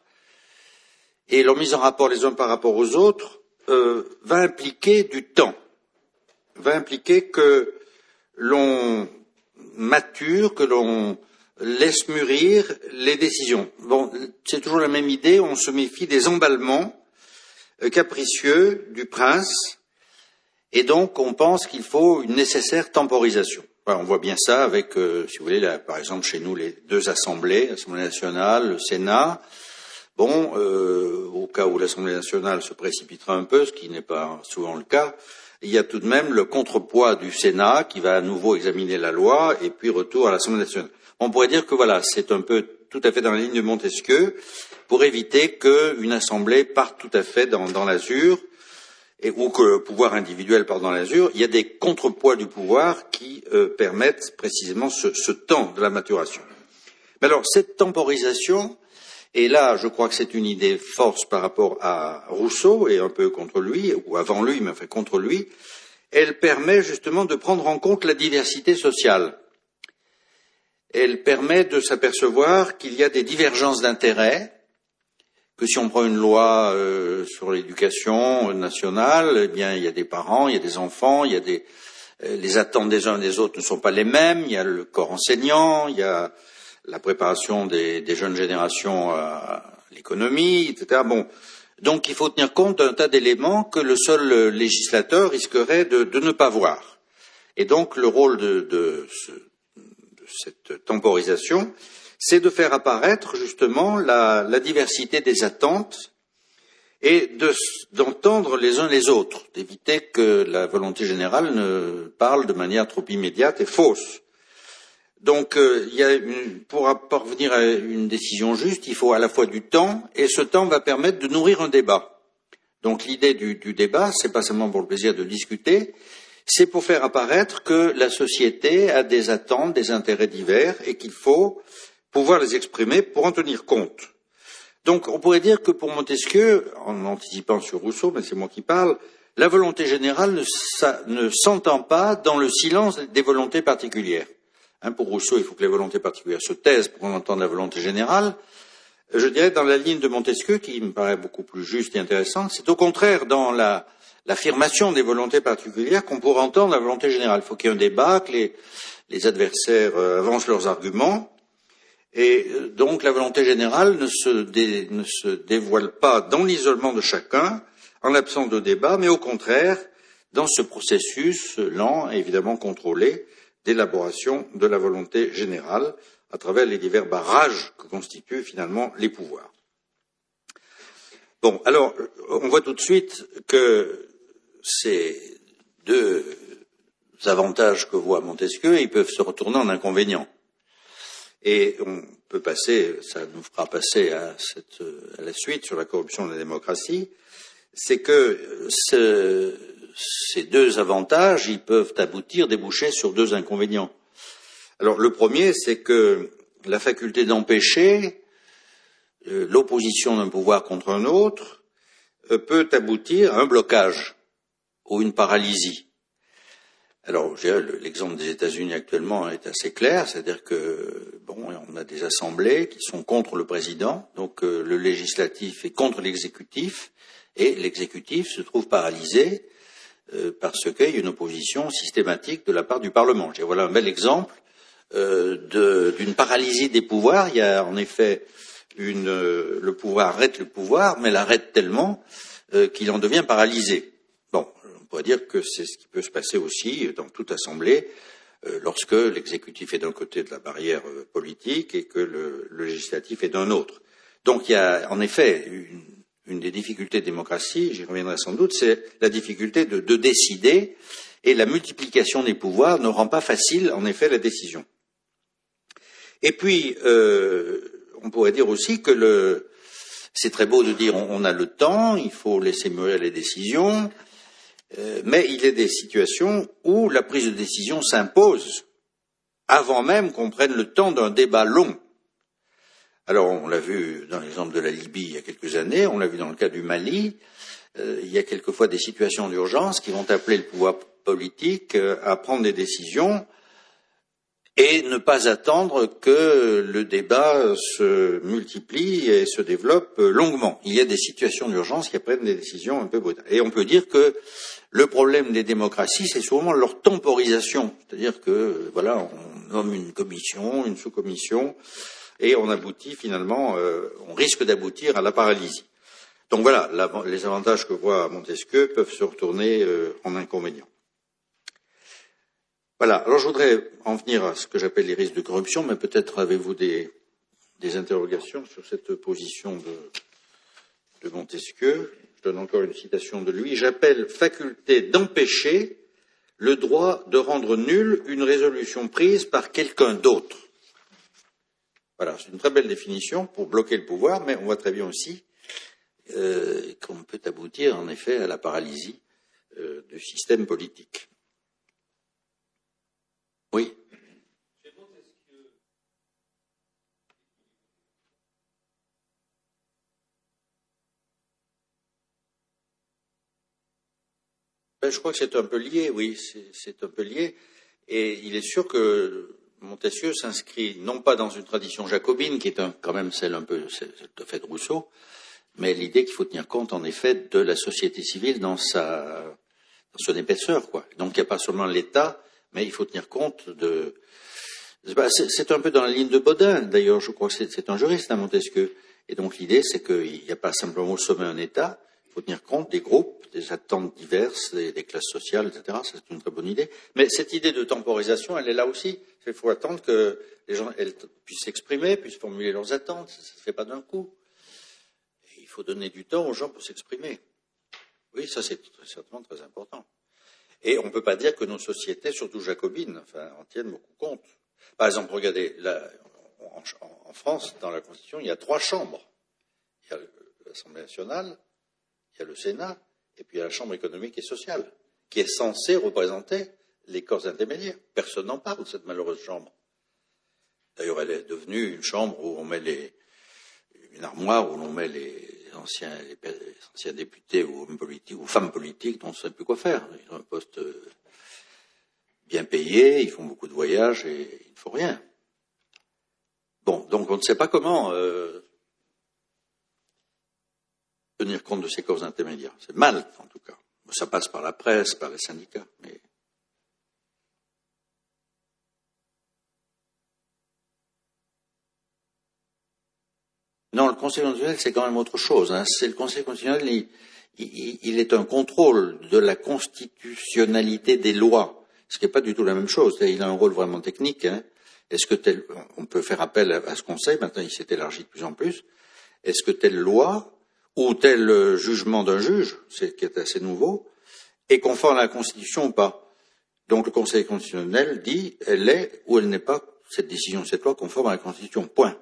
et leur mise en rapport les uns par rapport aux autres va impliquer du temps, va impliquer que l'on mature, que l'on laisse mûrir les décisions. Bon, c'est toujours la même idée, on se méfie des emballements capricieux du prince, et donc on pense qu'il faut une nécessaire temporisation. Voilà, on voit bien ça avec, si vous voulez, là, par exemple chez nous, les deux assemblées, l'Assemblée nationale, le Sénat. Bon, au cas où l'Assemblée nationale se précipitera un peu, ce qui n'est pas souvent le cas, il y a tout de même le contrepoids du Sénat qui va à nouveau examiner la loi et puis retour à l'Assemblée nationale. On pourrait dire que voilà, c'est un peu tout à fait dans la ligne de Montesquieu pour éviter qu'une assemblée parte tout à fait dans l'azur ou que le pouvoir individuel parte dans l'azur. Il y a des contrepoids du pouvoir qui permettent précisément ce temps de la maturation. Mais alors, cette temporisation, et là, je crois que c'est une idée force par rapport à Rousseau et un peu contre lui, ou avant lui, mais enfin contre lui, elle permet justement de prendre en compte la diversité sociale. Elle permet de s'apercevoir qu'il y a des divergences d'intérêts, que si on prend une loi sur l'éducation nationale, eh bien, il y a des parents, il y a des enfants, il y a les attentes des uns et des autres ne sont pas les mêmes, il y a le corps enseignant, il y a la préparation des jeunes générations à l'économie, etc. Bon, donc il faut tenir compte d'un tas d'éléments que le seul législateur risquerait de ne pas voir. Et donc le rôle de cette temporisation, c'est de faire apparaître justement la diversité des attentes et d'entendre les uns les autres, d'éviter que la volonté générale ne parle de manière trop immédiate et fausse. Donc, pour parvenir à une décision juste, il faut à la fois du temps, et ce temps va permettre de nourrir un débat. Donc, l'idée du débat, c'est pas seulement pour le plaisir de discuter, c'est pour faire apparaître que la société a des attentes, des intérêts divers, et qu'il faut pouvoir les exprimer pour en tenir compte. Donc, on pourrait dire que pour Montesquieu, en anticipant sur Rousseau, mais c'est moi qui parle, la volonté générale ne s'entend pas dans le silence des volontés particulières. Pour Rousseau, il faut que les volontés particulières se taisent pour qu'on entende la volonté générale. Je dirais dans la ligne de Montesquieu, qui me paraît beaucoup plus juste et intéressante, c'est au contraire dans l'affirmation des volontés particulières qu'on pourra entendre la volonté générale. Il faut qu'il y ait un débat, que les adversaires avancent leurs arguments, et donc la volonté générale ne se dévoile pas dans l'isolement de chacun, en l'absence de débat, mais au contraire dans ce processus lent et évidemment contrôlé d'élaboration de la volonté générale à travers les divers barrages que constituent finalement les pouvoirs. Bon, alors, on voit tout de suite que ces deux avantages que voit Montesquieu, ils peuvent se retourner en inconvénients. Et on peut passer, ça nous fera passer à la suite sur la corruption de la démocratie, c'est que ces deux avantages, ils peuvent déboucher sur deux inconvénients. Alors, le premier, c'est que la faculté d'empêcher l'opposition d'un pouvoir contre un autre peut aboutir à un blocage ou une paralysie. Alors, l'exemple des États-Unis actuellement est assez clair, c'est-à-dire que, on a des assemblées qui sont contre le président, donc le législatif est contre l'exécutif, et l'exécutif se trouve paralysé parce qu'il y a une opposition systématique de la part du Parlement. Voilà un bel exemple d'une paralysie des pouvoirs. Il y a en effet le pouvoir arrête le pouvoir, mais l'arrête tellement qu'il en devient paralysé. Bon, on pourrait dire que c'est ce qui peut se passer aussi dans toute assemblée lorsque l'exécutif est d'un côté de la barrière politique et que le législatif est d'un autre. Donc il y a en effet une des difficultés de démocratie, j'y reviendrai sans doute, c'est la difficulté de décider, et la multiplication des pouvoirs ne rend pas facile en effet la décision. Et puis, on pourrait dire aussi que c'est très beau de dire on a le temps, il faut laisser mûrir les décisions, mais il y a des situations où la prise de décision s'impose avant même qu'on prenne le temps d'un débat long. Alors, on l'a vu dans l'exemple de la Libye il y a quelques années, on l'a vu dans le cas du Mali, il y a quelquefois des situations d'urgence qui vont appeler le pouvoir politique à prendre des décisions et ne pas attendre que le débat se multiplie et se développe longuement. Il y a des situations d'urgence qui prennent des décisions un peu brutales. Et on peut dire que le problème des démocraties, c'est souvent leur temporisation. C'est-à-dire que, voilà, on nomme une commission, une sous-commission, et on aboutit finalement, on risque d'aboutir à la paralysie. Donc voilà, les avantages que voit Montesquieu peuvent se retourner en inconvénients. Voilà, alors je voudrais en venir à ce que j'appelle les risques de corruption, mais peut-être avez-vous des interrogations sur cette position de Montesquieu. Je donne encore une citation de lui. J'appelle faculté d'empêcher le droit de rendre nulle une résolution prise par quelqu'un d'autre. Voilà, c'est une très belle définition pour bloquer le pouvoir, mais on voit très bien aussi qu'on peut aboutir en effet à la paralysie du système politique. Oui. Je crois que c'est un peu lié, oui, c'est un peu lié. Et il est sûr que Montesquieu s'inscrit non pas dans une tradition jacobine, qui est quand même celle un peu tout à fait de Rousseau, mais l'idée qu'il faut tenir compte, en effet, de la société civile dans son épaisseur, quoi. Donc il n'y a pas seulement l'État, mais il faut tenir compte de... C'est un peu dans la ligne de Bodin, d'ailleurs, je crois que c'est un juriste, hein, Montesquieu. Et donc l'idée, c'est qu'il n'y a pas simplement au sommet un État, il faut tenir compte des groupes, des attentes diverses, des classes sociales, etc. C'est une très bonne idée. Mais cette idée de temporisation, elle est là aussi. Il faut attendre que les gens puissent s'exprimer, puissent formuler leurs attentes. Ça ne se fait pas d'un coup. Et il faut donner du temps aux gens pour s'exprimer. Oui, ça c'est certainement très important. Et on ne peut pas dire que nos sociétés, surtout jacobines, en tiennent beaucoup compte. Par exemple, regardez, en France, dans la Constitution, il y a 3 chambres. Il y a l'Assemblée nationale, il y a le Sénat, et puis il y a la Chambre économique et sociale, qui est censée représenter les corps intermédiaires. Personne n'en parle de cette malheureuse chambre. D'ailleurs, elle est devenue une chambre où on met une armoire où l'on met les anciens députés ou hommes politiques ou femmes politiques dont on ne sait plus quoi faire. Ils ont un poste bien payé, ils font beaucoup de voyages et faut rien. Bon, donc on ne sait pas comment tenir compte de ces causes intermédiaires. C'est mal, en tout cas. Ça passe par la presse, par les syndicats, mais... Non, le Conseil constitutionnel, c'est quand même autre chose. Hein. C'est le Conseil constitutionnel, il est un contrôle de la constitutionnalité des lois, ce qui n'est pas du tout la même chose. Il a un rôle vraiment technique. Hein. Est-ce que on peut faire appel à ce Conseil, maintenant il s'est élargi de plus en plus. Est-ce que telle loi ou tel jugement d'un juge, qui est assez nouveau, est conforme à la Constitution ou pas? Donc le Conseil constitutionnel dit, elle est ou elle n'est pas, cette décision, cette loi, conforme à la Constitution. Point.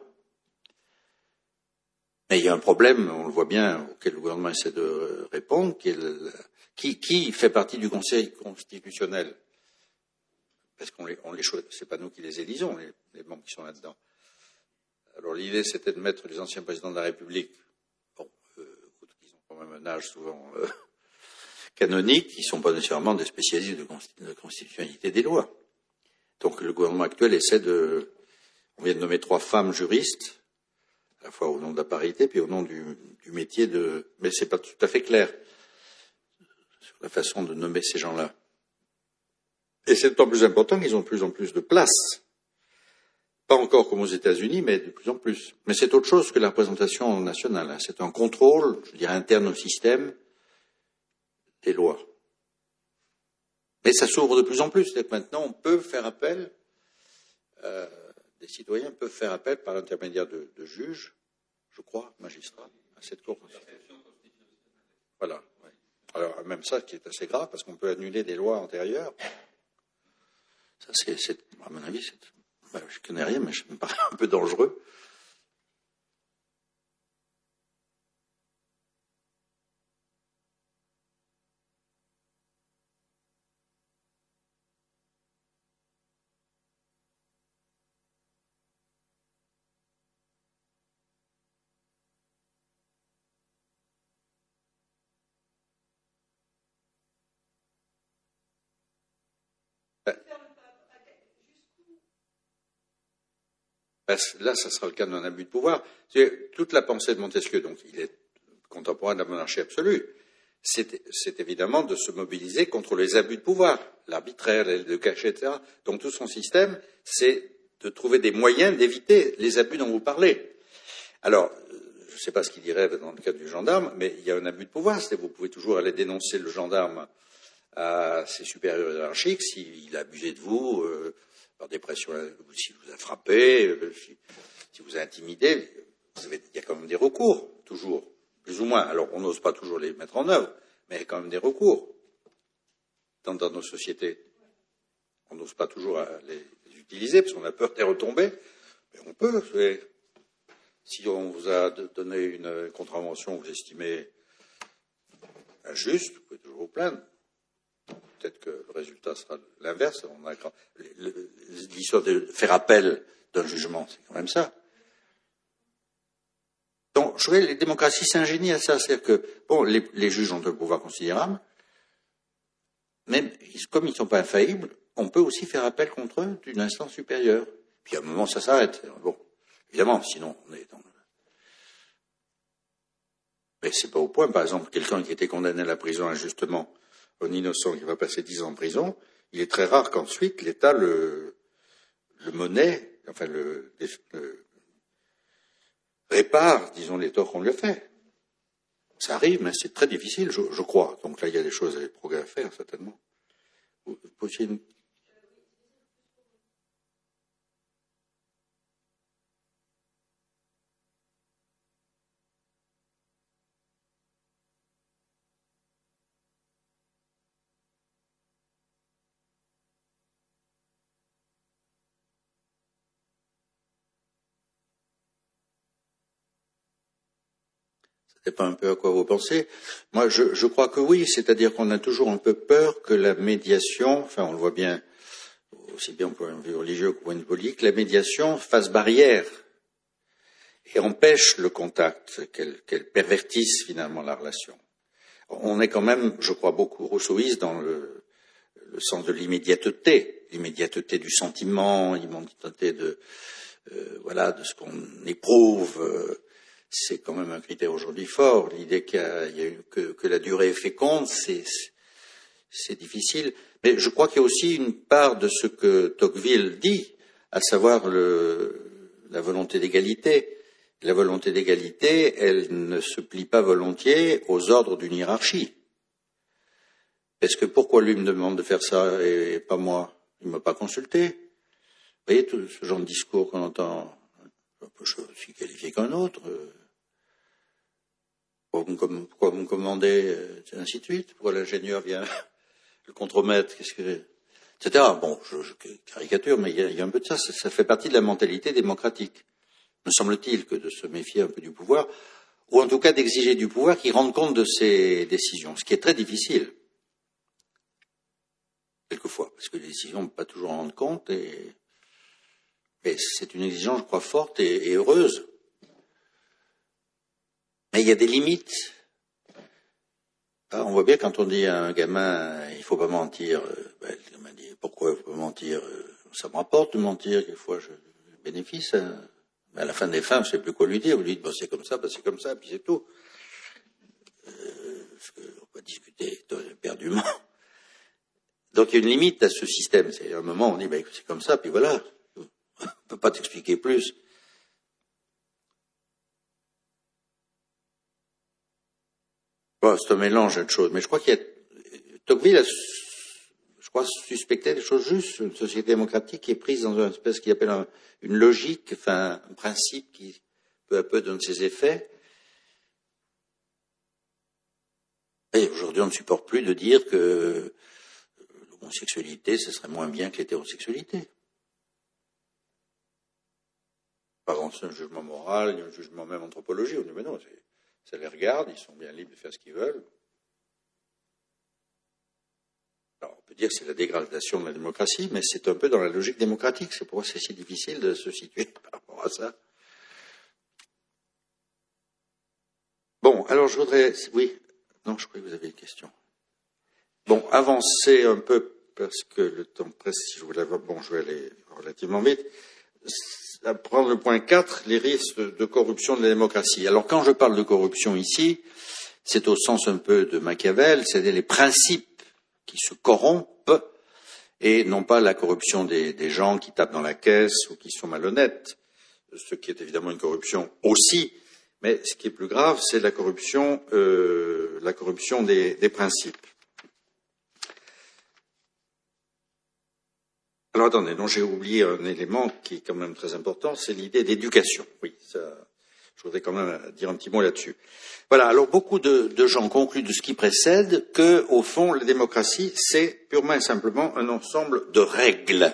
Mais il y a un problème, on le voit bien, auquel le gouvernement essaie de répondre, qui fait partie du Conseil constitutionnel? Parce qu'on les choisit, c'est pas nous qui les élisons, les membres qui sont là-dedans. Alors l'idée, c'était de mettre les anciens présidents de la République, bon, ils ont quand même un âge souvent canonique, qui ne sont pas nécessairement des spécialistes de constitutionnalité des lois. Donc le gouvernement actuel essaie on vient de nommer 3 femmes juristes, à la fois au nom de la parité, puis au nom du métier mais c'est pas tout à fait clair sur la façon de nommer ces gens-là. Et c'est d'autant plus important qu'ils ont de plus en plus de place. Pas encore comme aux États-Unis, mais de plus en plus. Mais c'est autre chose que la représentation nationale. Hein. C'est un contrôle, je dirais, interne au système des lois. Mais ça s'ouvre de plus en plus. C'est-à-dire que maintenant, on peut faire appel, des citoyens peuvent faire appel par l'intermédiaire de juges, je crois, magistrats, à cette Cour. Voilà. Ouais. Alors, même ça, qui est assez grave, parce qu'on peut annuler des lois antérieures. Ça, à mon avis, je connais rien, mais ça me paraît un peu dangereux. Là, ça sera le cas d'un abus de pouvoir. Toute la pensée de Montesquieu, donc il est contemporain de la monarchie absolue, c'est évidemment de se mobiliser contre les abus de pouvoir, l'arbitraire, le cachet, etc. Donc tout son système, c'est de trouver des moyens d'éviter les abus dont vous parlez. Alors, je ne sais pas ce qu'il dirait dans le cas du gendarme, mais il y a un abus de pouvoir, c'est-à-dire vous pouvez toujours aller dénoncer le gendarme à ses supérieurs hiérarchiques s'il a abusé de vous, par des pressions, s'il vous a frappé, s'il vous a intimidé, il y a quand même des recours, toujours, plus ou moins. Alors, on n'ose pas toujours les mettre en œuvre, mais il y a quand même des recours dans nos sociétés. On n'ose pas toujours les utiliser parce qu'on a peur des retombées, mais on peut. Si on vous a donné une contravention que vous estimez injuste, vous pouvez toujours vous plaindre. Peut-être que le résultat sera l'inverse. L'histoire de faire appel d'un jugement, c'est quand même ça. Donc, je trouvais que les démocraties s'ingénient à ça. C'est-à-dire que, bon, les juges ont un pouvoir considérable, mais comme ils ne sont pas infaillibles, on peut aussi faire appel contre eux d'une instance supérieure. Puis à un moment, ça s'arrête. Bon, évidemment, sinon, on est dans le... Mais c'est pas au point. Par exemple, quelqu'un qui était condamné à la prison injustement, un innocent qui va passer 10 ans en prison, il est très rare qu'ensuite l'État le monnaie, enfin le répare, disons, les torts qu'on lui a fait. Ça arrive, mais c'est très difficile, je crois. Donc là, il y a des choses, des progrès à faire, certainement. Vous posiez une... C'est pas un peu à quoi vous pensez? Moi, je crois que oui, c'est-à-dire qu'on a toujours un peu peur que la médiation, enfin on le voit bien, aussi bien au point de vue religieux qu'au point de vue politique, la médiation fasse barrière et empêche le contact, qu'elle pervertisse finalement la relation. On est quand même, je crois, beaucoup rousseauiste dans le sens de l'immédiateté. l'immédiateté du sentiment, l'immédiateté voilà, de ce qu'on éprouve. C'est quand même un critère aujourd'hui fort. L'idée que la durée est féconde, c'est difficile. Mais je crois qu'il y a aussi une part de ce que Tocqueville dit, à savoir la volonté d'égalité. La volonté d'égalité, elle ne se plie pas volontiers aux ordres d'une hiérarchie. Parce que pourquoi lui me demande de faire ça et pas moi? Il ne m'a pas consulté. Vous voyez, tout ce genre de discours qu'on entend, un peu aussi qualifié qu'un autre. Pourquoi vous me commandez, ainsi de suite? Pourquoi l'ingénieur vient le contremaître, etc. Bon, je caricature, mais il y a un peu de ça. Ça fait partie de la mentalité démocratique. Me semble-t-il que de se méfier un peu du pouvoir, ou en tout cas d'exiger du pouvoir qu'il rende compte de ses décisions, ce qui est très difficile, quelquefois, parce que les décisions ne peuvent pas toujours en rendre compte, et c'est une exigence, je crois, forte et heureuse. Mais il y a des limites. On voit bien quand on dit à un gamin, il ne faut pas mentir, le gamin dit, pourquoi il ne faut pas mentir? Ça me rapporte de mentir, quelquefois je bénéficie. Mais à la fin des fins, je ne sais plus quoi lui dire. Vous lui dites, c'est comme ça, puis c'est tout. Parce qu'on va discuter éperdument. Donc il y a une limite à ce système. C'est à un moment, on dit, c'est comme ça, puis voilà. On ne peut pas t'expliquer plus. Bon, c'est un mélange de choses. Mais je crois qu'il y a... Tocqueville a, je crois, suspectait des choses justes. Une société démocratique qui est prise dans une espèce qu'il appelle une logique, enfin, un principe qui, peu à peu, donne ses effets. Et aujourd'hui, on ne supporte plus de dire que l'homosexualité, ce serait moins bien que l'hétérosexualité. Par exemple, c'est un jugement moral, un jugement même anthropologique. On dit, mais non, ça les regarde, ils sont bien libres de faire ce qu'ils veulent. Alors, on peut dire que c'est la dégradation de la démocratie, mais c'est un peu dans la logique démocratique. C'est pourquoi c'est si difficile de se situer par rapport à ça. Bon, alors je voudrais... Oui. Non, je crois que vous avez une question. Bon, avancer un peu, parce que le temps presse, si je voulais avoir... Bon, je vais aller relativement vite. À prendre le point 4, les risques de corruption de la démocratie. Alors, quand je parle de corruption ici, c'est au sens un peu de Machiavel, c'est-à-dire les principes qui se corrompent, et non pas la corruption des gens qui tapent dans la caisse ou qui sont malhonnêtes, ce qui est évidemment une corruption aussi, mais ce qui est plus grave, c'est la corruption des principes. Alors attendez, donc j'ai oublié un élément qui est quand même très important, c'est l'idée d'éducation. Oui, ça, je voudrais quand même dire un petit mot là-dessus. Voilà, alors beaucoup de gens concluent de ce qui précède que, au fond, la démocratie, c'est purement et simplement un ensemble de règles,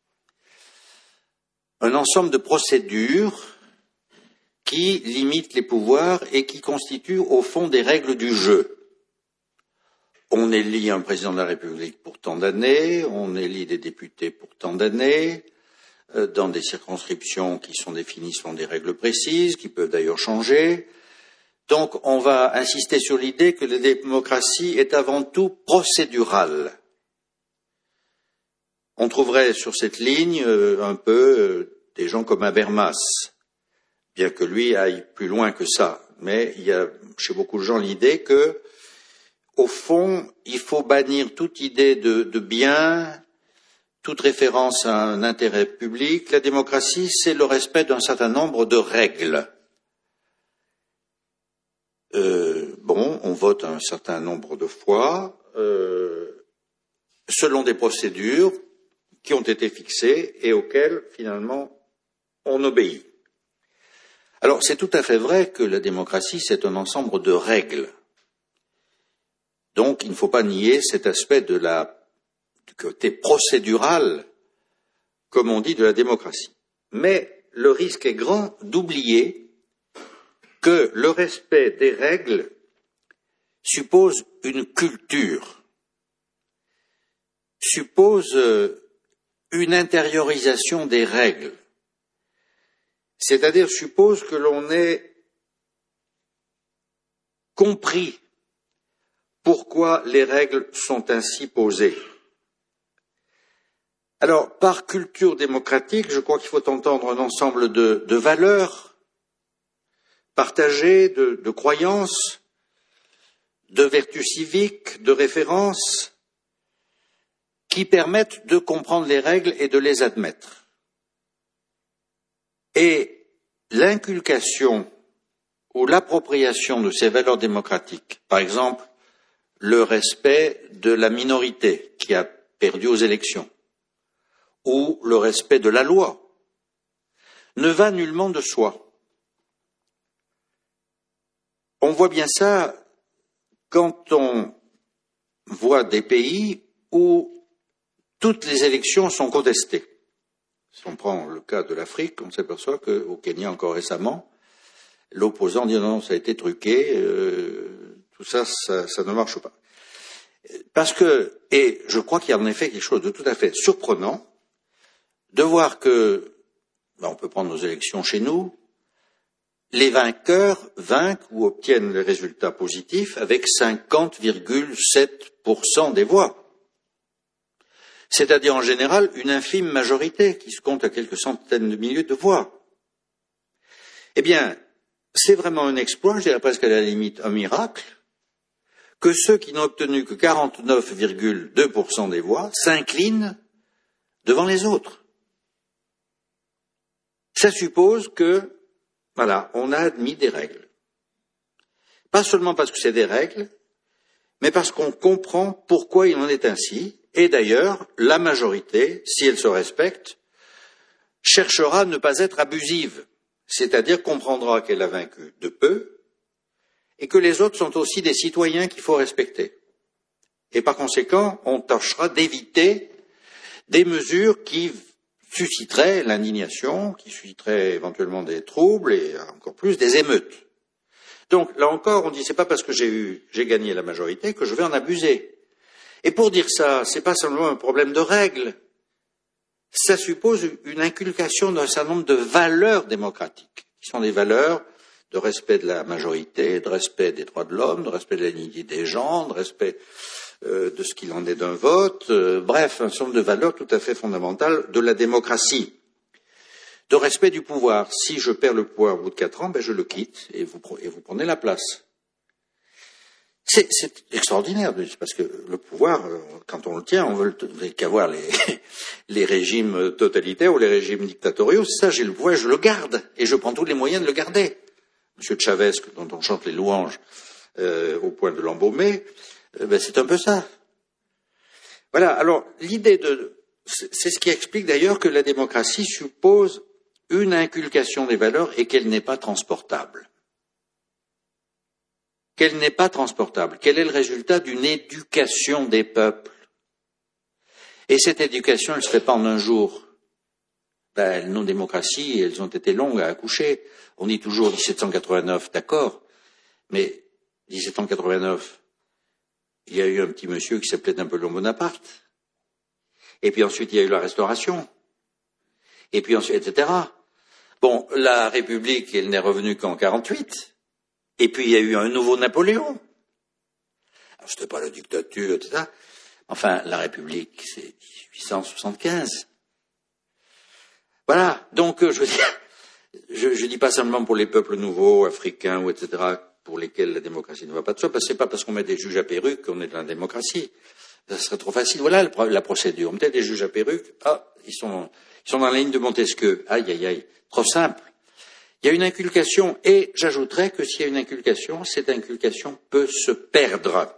un ensemble de procédures qui limitent les pouvoirs et qui constituent, au fond, des règles du jeu. On élit un président de la République pour tant d'années, on élit des députés pour tant d'années, dans des circonscriptions qui sont définies selon des règles précises, qui peuvent d'ailleurs changer. Donc on va insister sur l'idée que la démocratie est avant tout procédurale. On trouverait sur cette ligne un peu des gens comme Habermas, bien que lui aille plus loin que ça. Mais il y a chez beaucoup de gens l'idée que, au fond, il faut bannir toute idée de bien, toute référence à un intérêt public. La démocratie, c'est le respect d'un certain nombre de règles. On vote un certain nombre de fois, selon des procédures qui ont été fixées et auxquelles, finalement, on obéit. Alors, c'est tout à fait vrai que la démocratie, c'est un ensemble de règles. Donc, il ne faut pas nier cet aspect du côté procédural, comme on dit, de la démocratie. Mais le risque est grand d'oublier que le respect des règles suppose une culture, suppose une intériorisation des règles, c'est-à-dire suppose que l'on ait compris pourquoi les règles sont ainsi posées. Alors, par culture démocratique, je crois qu'il faut entendre un ensemble de valeurs partagées, de croyances, de vertus civiques, de références, qui permettent de comprendre les règles et de les admettre. Et l'inculcation ou l'appropriation de ces valeurs démocratiques, par exemple le respect de la minorité qui a perdu aux élections, ou le respect de la loi, ne va nullement de soi. On voit bien ça quand on voit des pays où toutes les élections sont contestées. Si on prend le cas de l'Afrique, on s'aperçoit qu'au Kenya, encore récemment, l'opposant dit non, ça a été truqué, tout ça, ça ne marche pas. Parce que, et je crois qu'il y a en effet quelque chose de tout à fait surprenant de voir que, on peut prendre nos élections chez nous, les vainqueurs vainquent ou obtiennent les résultats positifs avec 50,7% des voix. C'est-à-dire en général une infime majorité qui se compte à quelques centaines de milliers de voix. Eh bien, c'est vraiment un exploit, je dirais presque à la limite un miracle, que ceux qui n'ont obtenu que 49,2% des voix s'inclinent devant les autres. Ça suppose que, voilà, on a admis des règles. Pas seulement parce que c'est des règles, mais parce qu'on comprend pourquoi il en est ainsi. Et d'ailleurs, la majorité, si elle se respecte, cherchera à ne pas être abusive, c'est-à-dire comprendra qu'elle a vaincu de peu, et que les autres sont aussi des citoyens qu'il faut respecter. Et par conséquent, on tâchera d'éviter des mesures qui susciteraient l'indignation, qui susciteraient éventuellement des troubles et encore plus des émeutes. Donc là encore, on dit c'est pas parce que j'ai gagné la majorité que je vais en abuser. Et pour dire ça, c'est pas seulement un problème de règles, ça suppose une inculcation d'un certain nombre de valeurs démocratiques, qui sont des valeurs de respect de la majorité, de respect des droits de l'homme, de respect de la dignité des gens, de respect de ce qu'il en est d'un vote, bref, un certain nombre de valeurs tout à fait fondamentales de la démocratie. De respect du pouvoir. Si je perds le pouvoir au bout de 4 ans, je le quitte et vous prenez la place. C'est extraordinaire, parce que le pouvoir, quand on le tient, on veut qu'avoir les régimes totalitaires ou les régimes dictatoriaux. C'est ça, j'ai le pouvoir, je le garde, et je prends tous les moyens de le garder. Monsieur Chavez, dont on chante les louanges au point de l'embaumer, c'est un peu ça. Voilà, alors l'idée c'est ce qui explique d'ailleurs que la démocratie suppose une inculcation des valeurs et qu'elle n'est pas transportable. Qu'elle n'est pas transportable. Quel est le résultat d'une éducation des peuples? Et cette éducation, elle ne se fait pas en un jour. Nos démocraties, elles ont été longues à accoucher. On dit toujours 1789, d'accord, mais 1789, il y a eu un petit monsieur qui s'appelait Napoléon Bonaparte. Et puis ensuite, il y a eu la Restauration. Et puis ensuite, etc. Bon, la République, elle n'est revenue qu'en 48. Et puis, il y a eu un nouveau Napoléon. Alors, c'était pas la dictature, etc. Enfin, la République, c'est 1875. Voilà. Donc, je veux dire, je dis pas seulement pour les peuples nouveaux, africains, ou etc., pour lesquels la démocratie ne va pas de soi, parce que c'est pas parce qu'on met des juges à perruque qu'on est dans la démocratie. Ça serait trop facile. Voilà la procédure. On met des juges à perruque. Ah, ils sont dans la ligne de Montesquieu. Aïe, aïe, aïe. Trop simple. Il y a une inculcation, et j'ajouterais que s'il y a une inculcation, cette inculcation peut se perdre.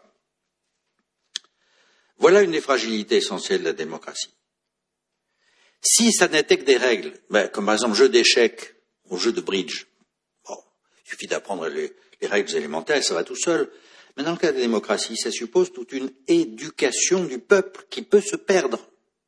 Voilà une des fragilités essentielles de la démocratie. Si ça n'était que des règles, comme par exemple jeu d'échecs ou jeu de bridge, il suffit d'apprendre les règles élémentaires, ça va tout seul. Mais dans le cas de la démocratie, ça suppose toute une éducation du peuple qui peut se perdre.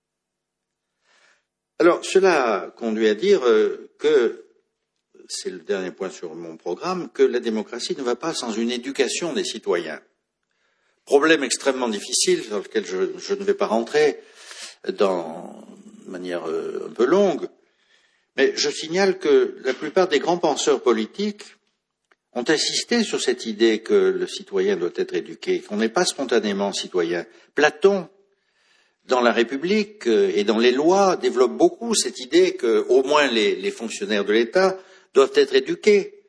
Alors, cela conduit à dire que, c'est le dernier point sur mon programme, que la démocratie ne va pas sans une éducation des citoyens. Problème extrêmement difficile dans lequel je ne vais pas rentrer de manière un peu longue, mais je signale que la plupart des grands penseurs politiques ont insisté sur cette idée que le citoyen doit être éduqué, qu'on n'est pas spontanément citoyen. Platon, dans la République et dans les lois, développe beaucoup cette idée que, au moins, les fonctionnaires de l'État doivent être éduqués.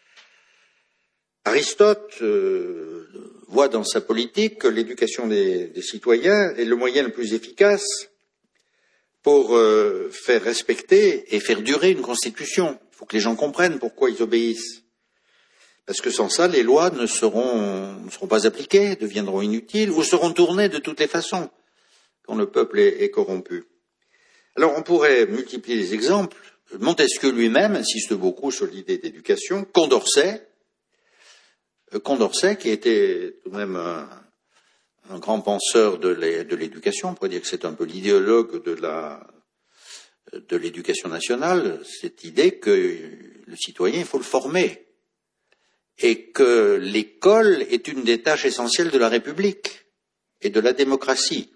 Aristote voit dans sa politique que l'éducation des citoyens est le moyen le plus efficace pour faire respecter et faire durer une constitution. Il faut que les gens comprennent pourquoi ils obéissent. Parce que sans ça, les lois ne seront pas appliquées, deviendront inutiles ou seront tournées de toutes les façons quand le peuple est corrompu. Alors on pourrait multiplier les exemples. Montesquieu lui-même insiste beaucoup sur l'idée d'éducation. Condorcet, qui était tout de même un grand penseur de l'éducation, on pourrait dire que c'est un peu l'idéologue de l'éducation nationale, cette idée que le citoyen, il faut le former, et que l'école est une des tâches essentielles de la République et de la démocratie.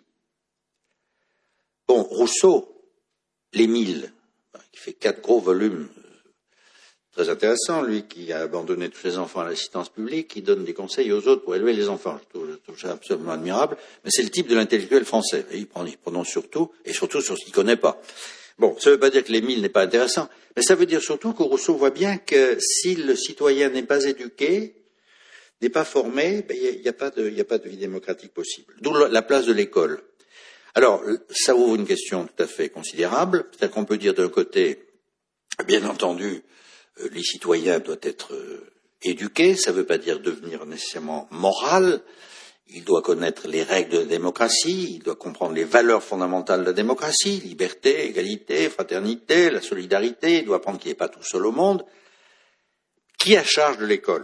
Bon, Rousseau, l'Émile, qui fait 4 gros volumes, très intéressant, lui qui a abandonné tous ses enfants à l'assistance publique, qui donne des conseils aux autres pour élever les enfants. Je trouve ça absolument admirable, mais c'est le type de l'intellectuel français. Il prononce surtout, et surtout sur ce qu'il ne connaît pas. Bon, ça ne veut pas dire que l'Émile n'est pas intéressant, mais ça veut dire surtout que Rousseau voit bien que si le citoyen n'est pas éduqué, n'est pas formé, il n'y a pas de vie démocratique possible. D'où la place de l'école. Alors, ça ouvre une question tout à fait considérable. C'est-à-dire qu'on peut dire d'un côté, bien entendu, les citoyens doivent être éduqués, ça ne veut pas dire devenir nécessairement moral, il doit connaître les règles de la démocratie, il doit comprendre les valeurs fondamentales de la démocratie, liberté, égalité, fraternité, la solidarité, il doit apprendre qu'il n'est pas tout seul au monde. Qui a charge de l'école?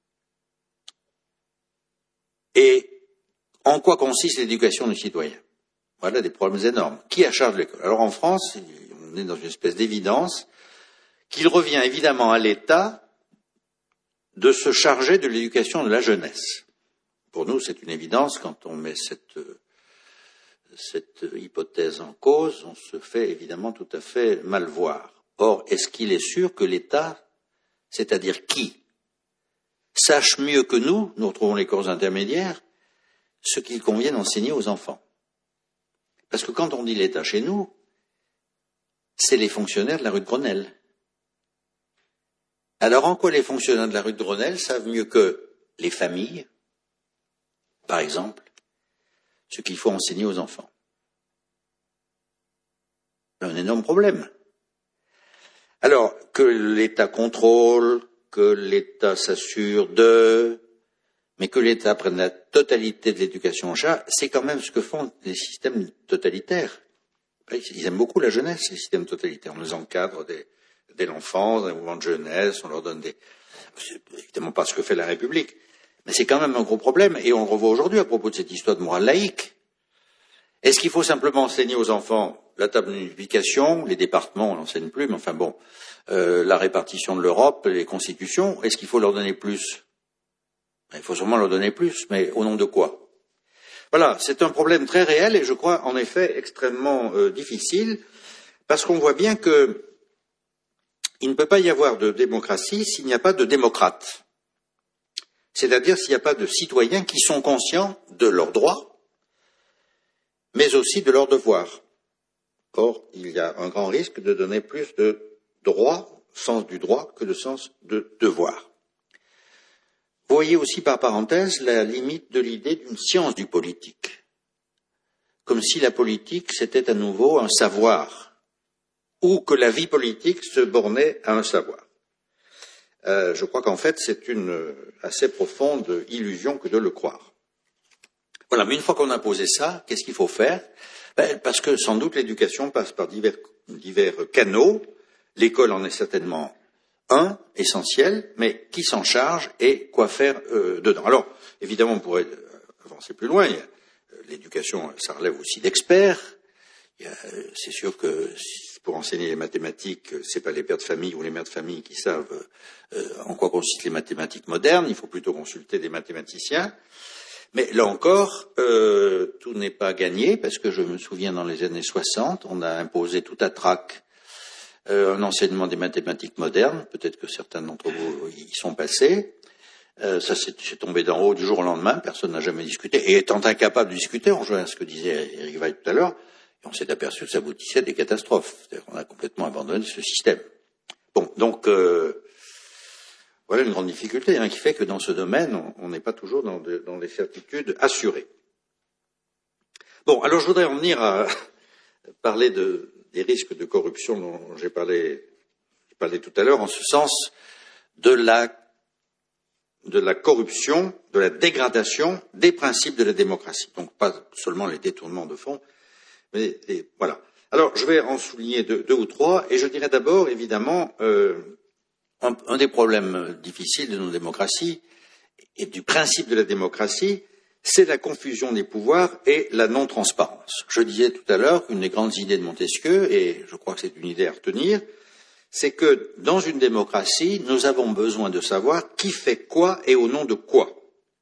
Et en quoi consiste l'éducation du citoyen? Voilà des problèmes énormes. Qui a charge de l'école? Alors en France, on est dans une espèce d'évidence qu'il revient évidemment à l'État de se charger de l'éducation de la jeunesse. Pour nous, c'est une évidence. Quand on met cette hypothèse en cause, on se fait évidemment tout à fait mal voir. Or, est-ce qu'il est sûr que l'État, c'est-à-dire qui, sache mieux que nous retrouvons les corps intermédiaires, ce qu'il convient d'enseigner aux enfants? Parce que quand on dit l'État chez nous, c'est les fonctionnaires de la rue de Grenelle. Alors en quoi les fonctionnaires de la rue de Grenelle savent mieux que les familles, par exemple, ce qu'il faut enseigner aux enfants? C'est un énorme problème. Alors, que l'État contrôle, que l'État s'assure mais que l'État prenne la totalité de l'éducation en charge, c'est quand même ce que font les systèmes totalitaires. Ils aiment beaucoup la jeunesse, les systèmes totalitaires. On les encadre dès l'enfance, dans les mouvements de jeunesse, on leur donne c'est évidemment pas ce que fait la République. Mais c'est quand même un gros problème, et on le revoit aujourd'hui à propos de cette histoire de morale laïque. Est-ce qu'il faut simplement enseigner aux enfants la table d'unification, les départements, on n'enseigne plus, mais enfin bon, la répartition de l'Europe, les constitutions, est-ce qu'il faut leur donner plus? Il faut sûrement leur donner plus, mais au nom de quoi? Voilà, c'est un problème très réel et je crois en effet extrêmement difficile, parce qu'on voit bien que il ne peut pas y avoir de démocratie s'il n'y a pas de démocrates. C'est-à-dire s'il n'y a pas de citoyens qui sont conscients de leurs droits, mais aussi de leurs devoirs. Or, il y a un grand risque de donner plus de droit, sens du droit, que de sens de devoir. Vous voyez aussi par parenthèse la limite de l'idée d'une science du politique. Comme si la politique c'était à nouveau un savoir, ou que la vie politique se bornait à un savoir. Je crois qu'en fait c'est une assez profonde illusion que de le croire. Voilà, mais une fois qu'on a posé ça, qu'est-ce qu'il faut faire? Parce que sans doute l'éducation passe par divers canaux, l'école en est certainement un, essentiel, mais qui s'en charge et quoi faire dedans. Alors, évidemment, on pourrait avancer plus loin. L'éducation, ça relève aussi d'experts. C'est sûr que pour enseigner les mathématiques, c'est pas les pères de famille ou les mères de famille qui savent en quoi consistent les mathématiques modernes. Il faut plutôt consulter des mathématiciens. Mais là encore, tout n'est pas gagné, parce que je me souviens dans les années 60, on a imposé tout à trac un enseignement des mathématiques modernes, peut-être que certains d'entre vous y sont passés, Ça c'est tombé d'en haut du jour au lendemain, personne n'a jamais discuté. Et étant incapable de discuter, on rejoint ce que disait Éric Weill tout à l'heure, et on s'est aperçu que ça aboutissait à des catastrophes. C'est-à-dire qu'on a complètement abandonné ce système. Bon, donc voilà une grande difficulté qui fait que dans ce domaine, on n'est pas toujours dans des certitudes assurées. Bon, alors je voudrais en venir à parler des risques de corruption dont j'ai parlé tout à l'heure, en ce sens de la corruption, de la dégradation des principes de la démocratie. Donc pas seulement les détournements de fonds, mais voilà. Alors je vais en souligner deux ou trois, et je dirais d'abord, évidemment, un des problèmes difficiles de nos démocraties et du principe de la démocratie, c'est la confusion des pouvoirs et la non-transparence. Je disais tout à l'heure qu'une des grandes idées de Montesquieu, et je crois que c'est une idée à retenir, c'est que dans une démocratie, nous avons besoin de savoir qui fait quoi et au nom de quoi.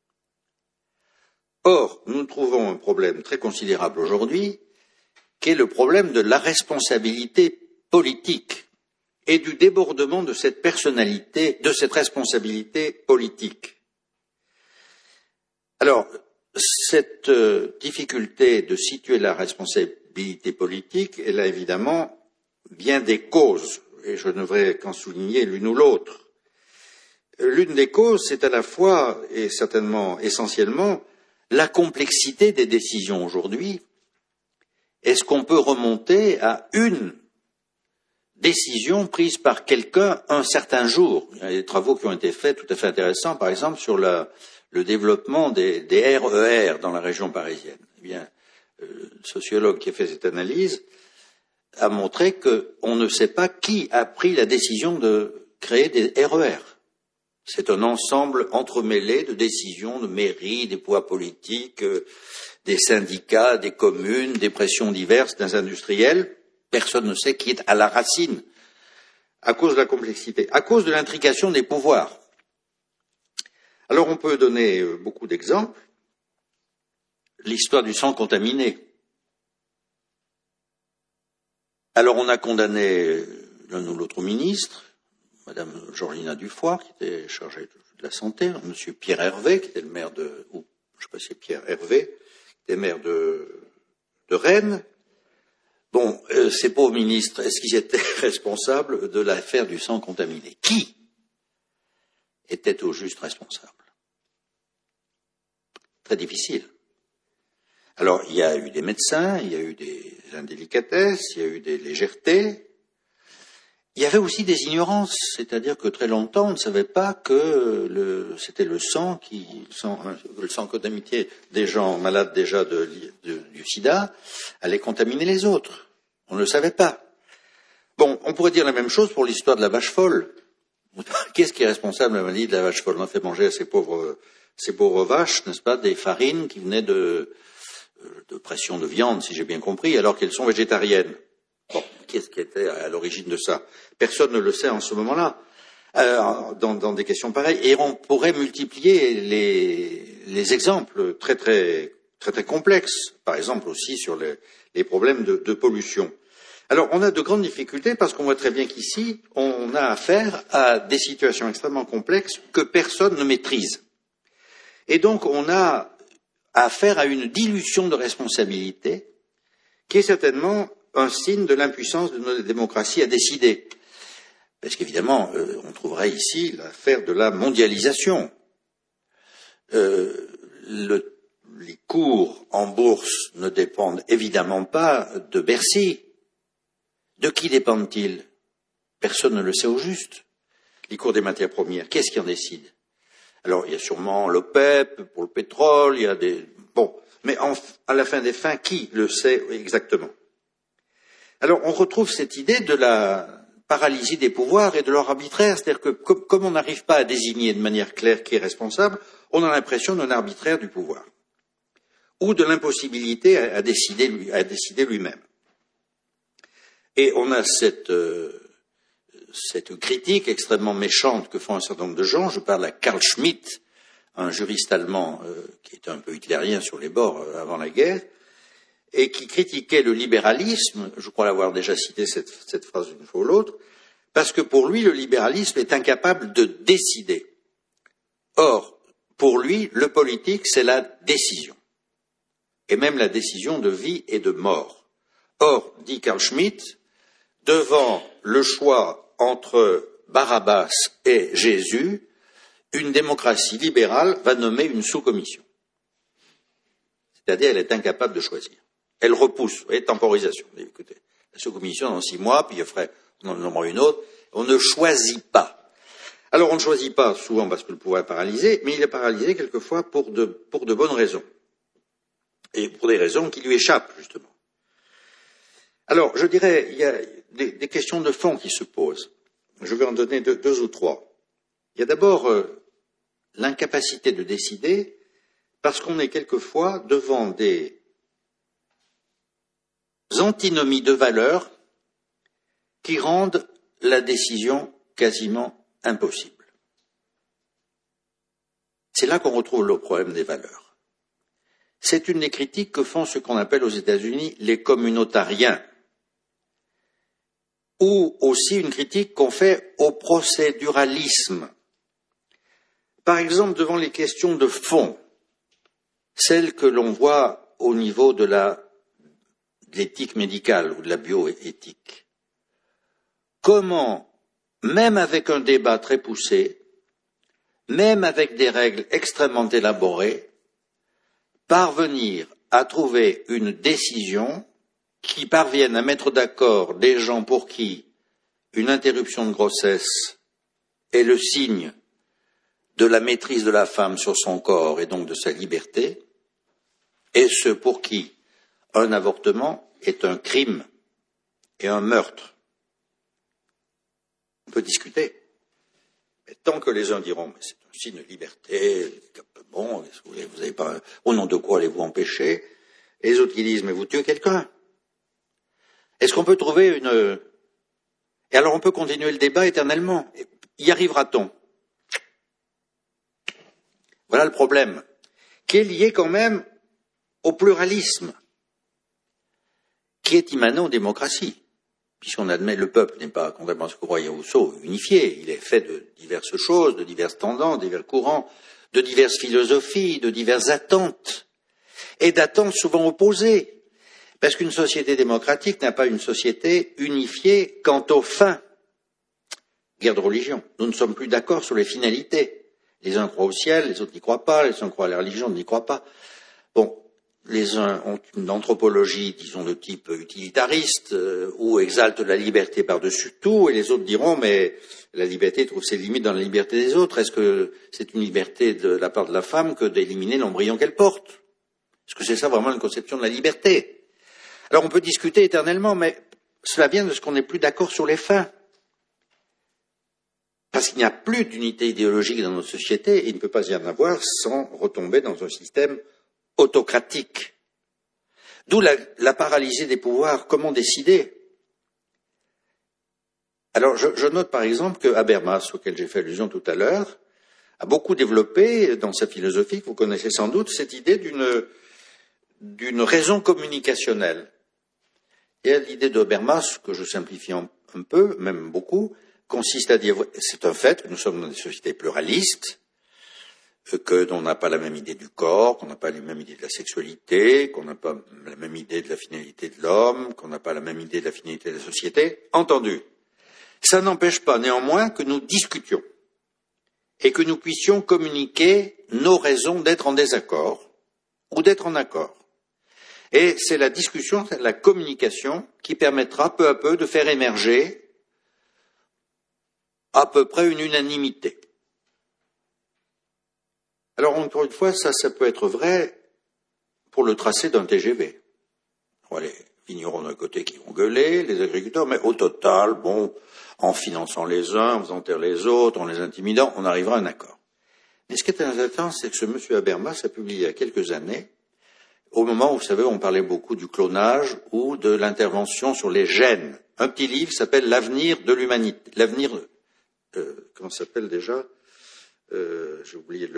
Or, nous trouvons un problème très considérable aujourd'hui, qui est le problème de la responsabilité politique et du débordement de cette personnalité, de cette responsabilité politique. Alors, cette difficulté de situer la responsabilité politique, elle a évidemment bien des causes, et je ne devrais qu'en souligner l'une ou l'autre. L'une des causes, c'est à la fois, et certainement essentiellement, la complexité des décisions aujourd'hui. Est-ce qu'on peut remonter à une décision prise par quelqu'un un certain jour? Il y a des travaux qui ont été faits tout à fait intéressants, par exemple, sur le développement des RER dans la région parisienne. Eh bien, le sociologue qui a fait cette analyse a montré qu'on ne sait pas qui a pris la décision de créer des RER. C'est un ensemble entremêlé de décisions de mairies, des pouvoirs politiques, des syndicats, des communes, des pressions diverses, des industriels. Personne ne sait qui est à la racine, à cause de la complexité, à cause de l'intrication des pouvoirs. Alors on peut donner beaucoup d'exemples. L'histoire du sang contaminé. Alors on a condamné l'un ou l'autre ministre, Madame Georgina Dufoy, qui était chargée de la santé, Monsieur Pierre Hervé, qui était le maire de, ou je ne sais pas si c'est Pierre Hervé, qui était maire de Rennes. Bon, ces pauvres ministres, est-ce qu'ils étaient responsables de l'affaire du sang contaminé? Qui était au juste responsable? Très difficile. Alors, il y a eu des médecins, il y a eu des indélicatesses, il y a eu des légèretés. Il y avait aussi des ignorances, c'est-à-dire que très longtemps, on ne savait pas que c'était le sang contaminé des gens malades déjà du sida allait contaminer les autres. On ne le savait pas. Bon, on pourrait dire la même chose pour l'histoire de la vache folle. Qu'est-ce qui est responsable de la maladie de la vache folle? On a fait manger à ces pauvres vaches, n'est-ce pas, des farines qui venaient de pression de viande, si j'ai bien compris, alors qu'elles sont végétariennes. Bon, qu'est-ce qui était à l'origine de ça? Personne ne le sait en ce moment-là, dans des questions pareilles. Et on pourrait multiplier les exemples très, très, très, très complexes. Par exemple aussi sur les problèmes de pollution. Alors, on a de grandes difficultés parce qu'on voit très bien qu'ici, on a affaire à des situations extrêmement complexes que personne ne maîtrise. Et donc, on a affaire à une dilution de responsabilité qui est certainement un signe de l'impuissance de notre démocratie à décider. Parce qu'évidemment, on trouverait ici l'affaire de la mondialisation. Les cours en bourse ne dépendent évidemment pas de Bercy. De qui dépendent-ils? Personne ne le sait au juste. Les cours des matières premières, qu'est-ce qui en décide? Alors, il y a sûrement l'OPEP pour le pétrole, il y a des... Bon, mais à la fin des fins, qui le sait exactement? Alors, on retrouve cette idée de la paralysie des pouvoirs et de leur arbitraire, c'est-à-dire que comme on n'arrive pas à désigner de manière claire qui est responsable, on a l'impression d'un arbitraire du pouvoir, ou de l'impossibilité à décider lui-même. Et on a cette critique extrêmement méchante que font un certain nombre de gens. Je parle à Carl Schmitt, un juriste allemand qui était un peu hitlérien sur les bords avant la guerre, et qui critiquait le libéralisme, je crois l'avoir déjà cité cette phrase une fois ou l'autre, parce que pour lui, le libéralisme est incapable de décider. Or, pour lui, le politique, c'est la décision, et même la décision de vie et de mort. Or, dit Carl Schmitt, devant le choix entre Barabbas et Jésus, une démocratie libérale va nommer une sous-commission. C'est-à-dire, elle est incapable de choisir. Elle repousse, vous voyez, temporisation. Écoutez, la sous-commission dans 6 mois, puis on en nommera une autre. On ne choisit pas. Alors, on ne choisit pas souvent parce que le pouvoir est paralysé, mais il est paralysé quelquefois pour de bonnes raisons. Et pour des raisons qui lui échappent, justement. Alors, je dirais, il y a des questions de fond qui se posent. Je vais en donner deux ou trois. Il y a d'abord l'incapacité de décider parce qu'on est quelquefois devant des antinomies de valeurs qui rendent la décision quasiment impossible. C'est là qu'on retrouve le problème des valeurs. C'est une des critiques que font ce qu'on appelle aux États-Unis les communautariens, ou aussi une critique qu'on fait au procéduralisme. Par exemple, devant les questions de fond, celles que l'on voit au niveau de l'éthique médicale ou de la bioéthique. Comment, même avec un débat très poussé, même avec des règles extrêmement élaborées, parvenir à trouver une décision qui parvienne à mettre d'accord des gens pour qui une interruption de grossesse est le signe de la maîtrise de la femme sur son corps et donc de sa liberté, et ceux pour qui un avortement est un crime et un meurtre. On peut discuter. Mais tant que les uns diront, mais c'est un signe de liberté, bon, vous avez pas, au nom de quoi allez-vous empêcher? Et les autres qui disent, mais vous tuez quelqu'un. Est-ce qu'on peut trouver Et alors on peut continuer le débat éternellement. Y arrivera-t-on? Voilà le problème, qui est lié quand même au pluralisme, qui est immanent aux démocraties. Puisqu'on admet le peuple n'est pas, contrairement à ce que croyait Rousseau, unifié. Il est fait de diverses choses, de diverses tendances, de divers courants, de diverses philosophies, de diverses attentes, et d'attentes souvent opposées. Parce qu'une société démocratique n'a pas une société unifiée quant aux fins. Guerre de religion. Nous ne sommes plus d'accord sur les finalités. Les uns croient au ciel, les autres n'y croient pas, les uns croient à la religion, n'y croient pas. Bon, les uns ont une anthropologie, disons, de type utilitariste, où exalte la liberté par-dessus tout, et les autres diront, mais la liberté trouve ses limites dans la liberté des autres. Est-ce que c'est une liberté de la part de la femme que d'éliminer l'embryon qu'elle porte? Est-ce que c'est ça vraiment une conception de la liberté? Alors on peut discuter éternellement, mais cela vient de ce qu'on n'est plus d'accord sur les fins. Parce qu'il n'y a plus d'unité idéologique dans notre société, et il ne peut pas y en avoir sans retomber dans un système autocratique. D'où la paralysie des pouvoirs. Comment décider? Alors je note par exemple que Habermas, auquel j'ai fait allusion tout à l'heure, a beaucoup développé dans sa philosophie, que vous connaissez sans doute, cette idée d'une raison communicationnelle. Et l'idée de Habermas, que je simplifie un peu, même beaucoup, consiste à dire, c'est un fait que nous sommes dans des sociétés pluralistes, que l'on n'a pas la même idée du corps, qu'on n'a pas la même idée de la sexualité, qu'on n'a pas la même idée de la finalité de l'homme, qu'on n'a pas la même idée de la finalité de la société. Entendu. Ça n'empêche pas néanmoins que nous discutions et que nous puissions communiquer nos raisons d'être en désaccord ou d'être en accord. Et c'est la discussion, c'est la communication qui permettra peu à peu de faire émerger à peu près une unanimité. Alors encore une fois, ça peut être vrai pour le tracé d'un TGV. Voilà, les vignerons d'un côté qui vont gueuler, les agriculteurs, mais au total, bon, en finançant les uns, en faisant taire les autres, en les intimidant, on arrivera à un accord. Mais ce qui est intéressant, c'est que ce monsieur Habermas a publié il y a quelques années, au moment où, vous savez, on parlait beaucoup du clonage ou de l'intervention sur les gènes. Un petit livre s'appelle L'avenir de l'humanité. L'avenir, comment ça s'appelle déjà? J'ai oublié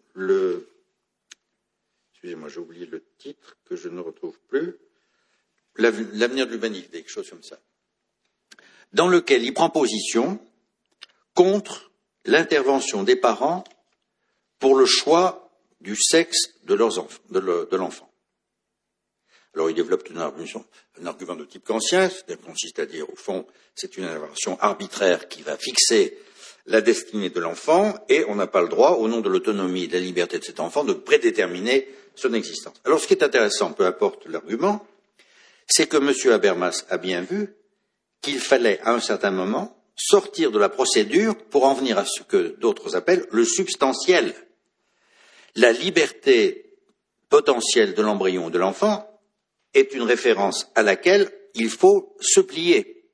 excusez-moi, j'ai oublié le titre que je ne retrouve plus. L'avenir de l'humanité, quelque chose comme ça. Dans lequel il prend position contre l'intervention des parents pour le choix du sexe de l'enfant. Alors, il développe un argument de type kantien, c'est-à-dire consiste à dire, au fond, c'est une invention arbitraire qui va fixer la destinée de l'enfant, et on n'a pas le droit, au nom de l'autonomie et de la liberté de cet enfant, de prédéterminer son existence. Alors, ce qui est intéressant, peu importe l'argument, c'est que M. Habermas a bien vu qu'il fallait, à un certain moment, sortir de la procédure pour en venir à ce que d'autres appellent le substantiel. La liberté potentielle de l'embryon ou de l'enfant est une référence à laquelle il faut se plier.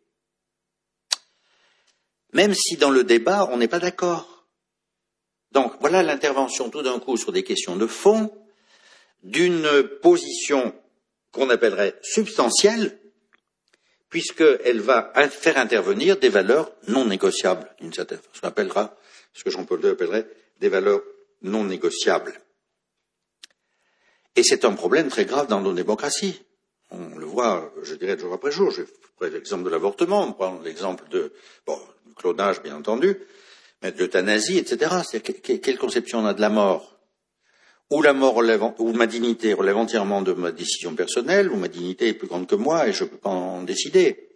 Même si dans le débat, on n'est pas d'accord. Donc, voilà l'intervention tout d'un coup sur des questions de fond d'une position qu'on appellerait substantielle, puisqu'elle va faire intervenir des valeurs non négociables, d'une certaine façon, ce que Jean-Paul II appellerait des valeurs non négociables. Et c'est un problème très grave dans nos démocraties. On le voit, je dirais, jour après jour. Je prends l'exemple de l'avortement, on prend l'exemple du clonage, bien entendu, mais de l'euthanasie, etc. Quelle conception on a de la mort? Ou la mort ou ma dignité relève entièrement de ma décision personnelle, ou ma dignité est plus grande que moi et je ne peux pas en décider.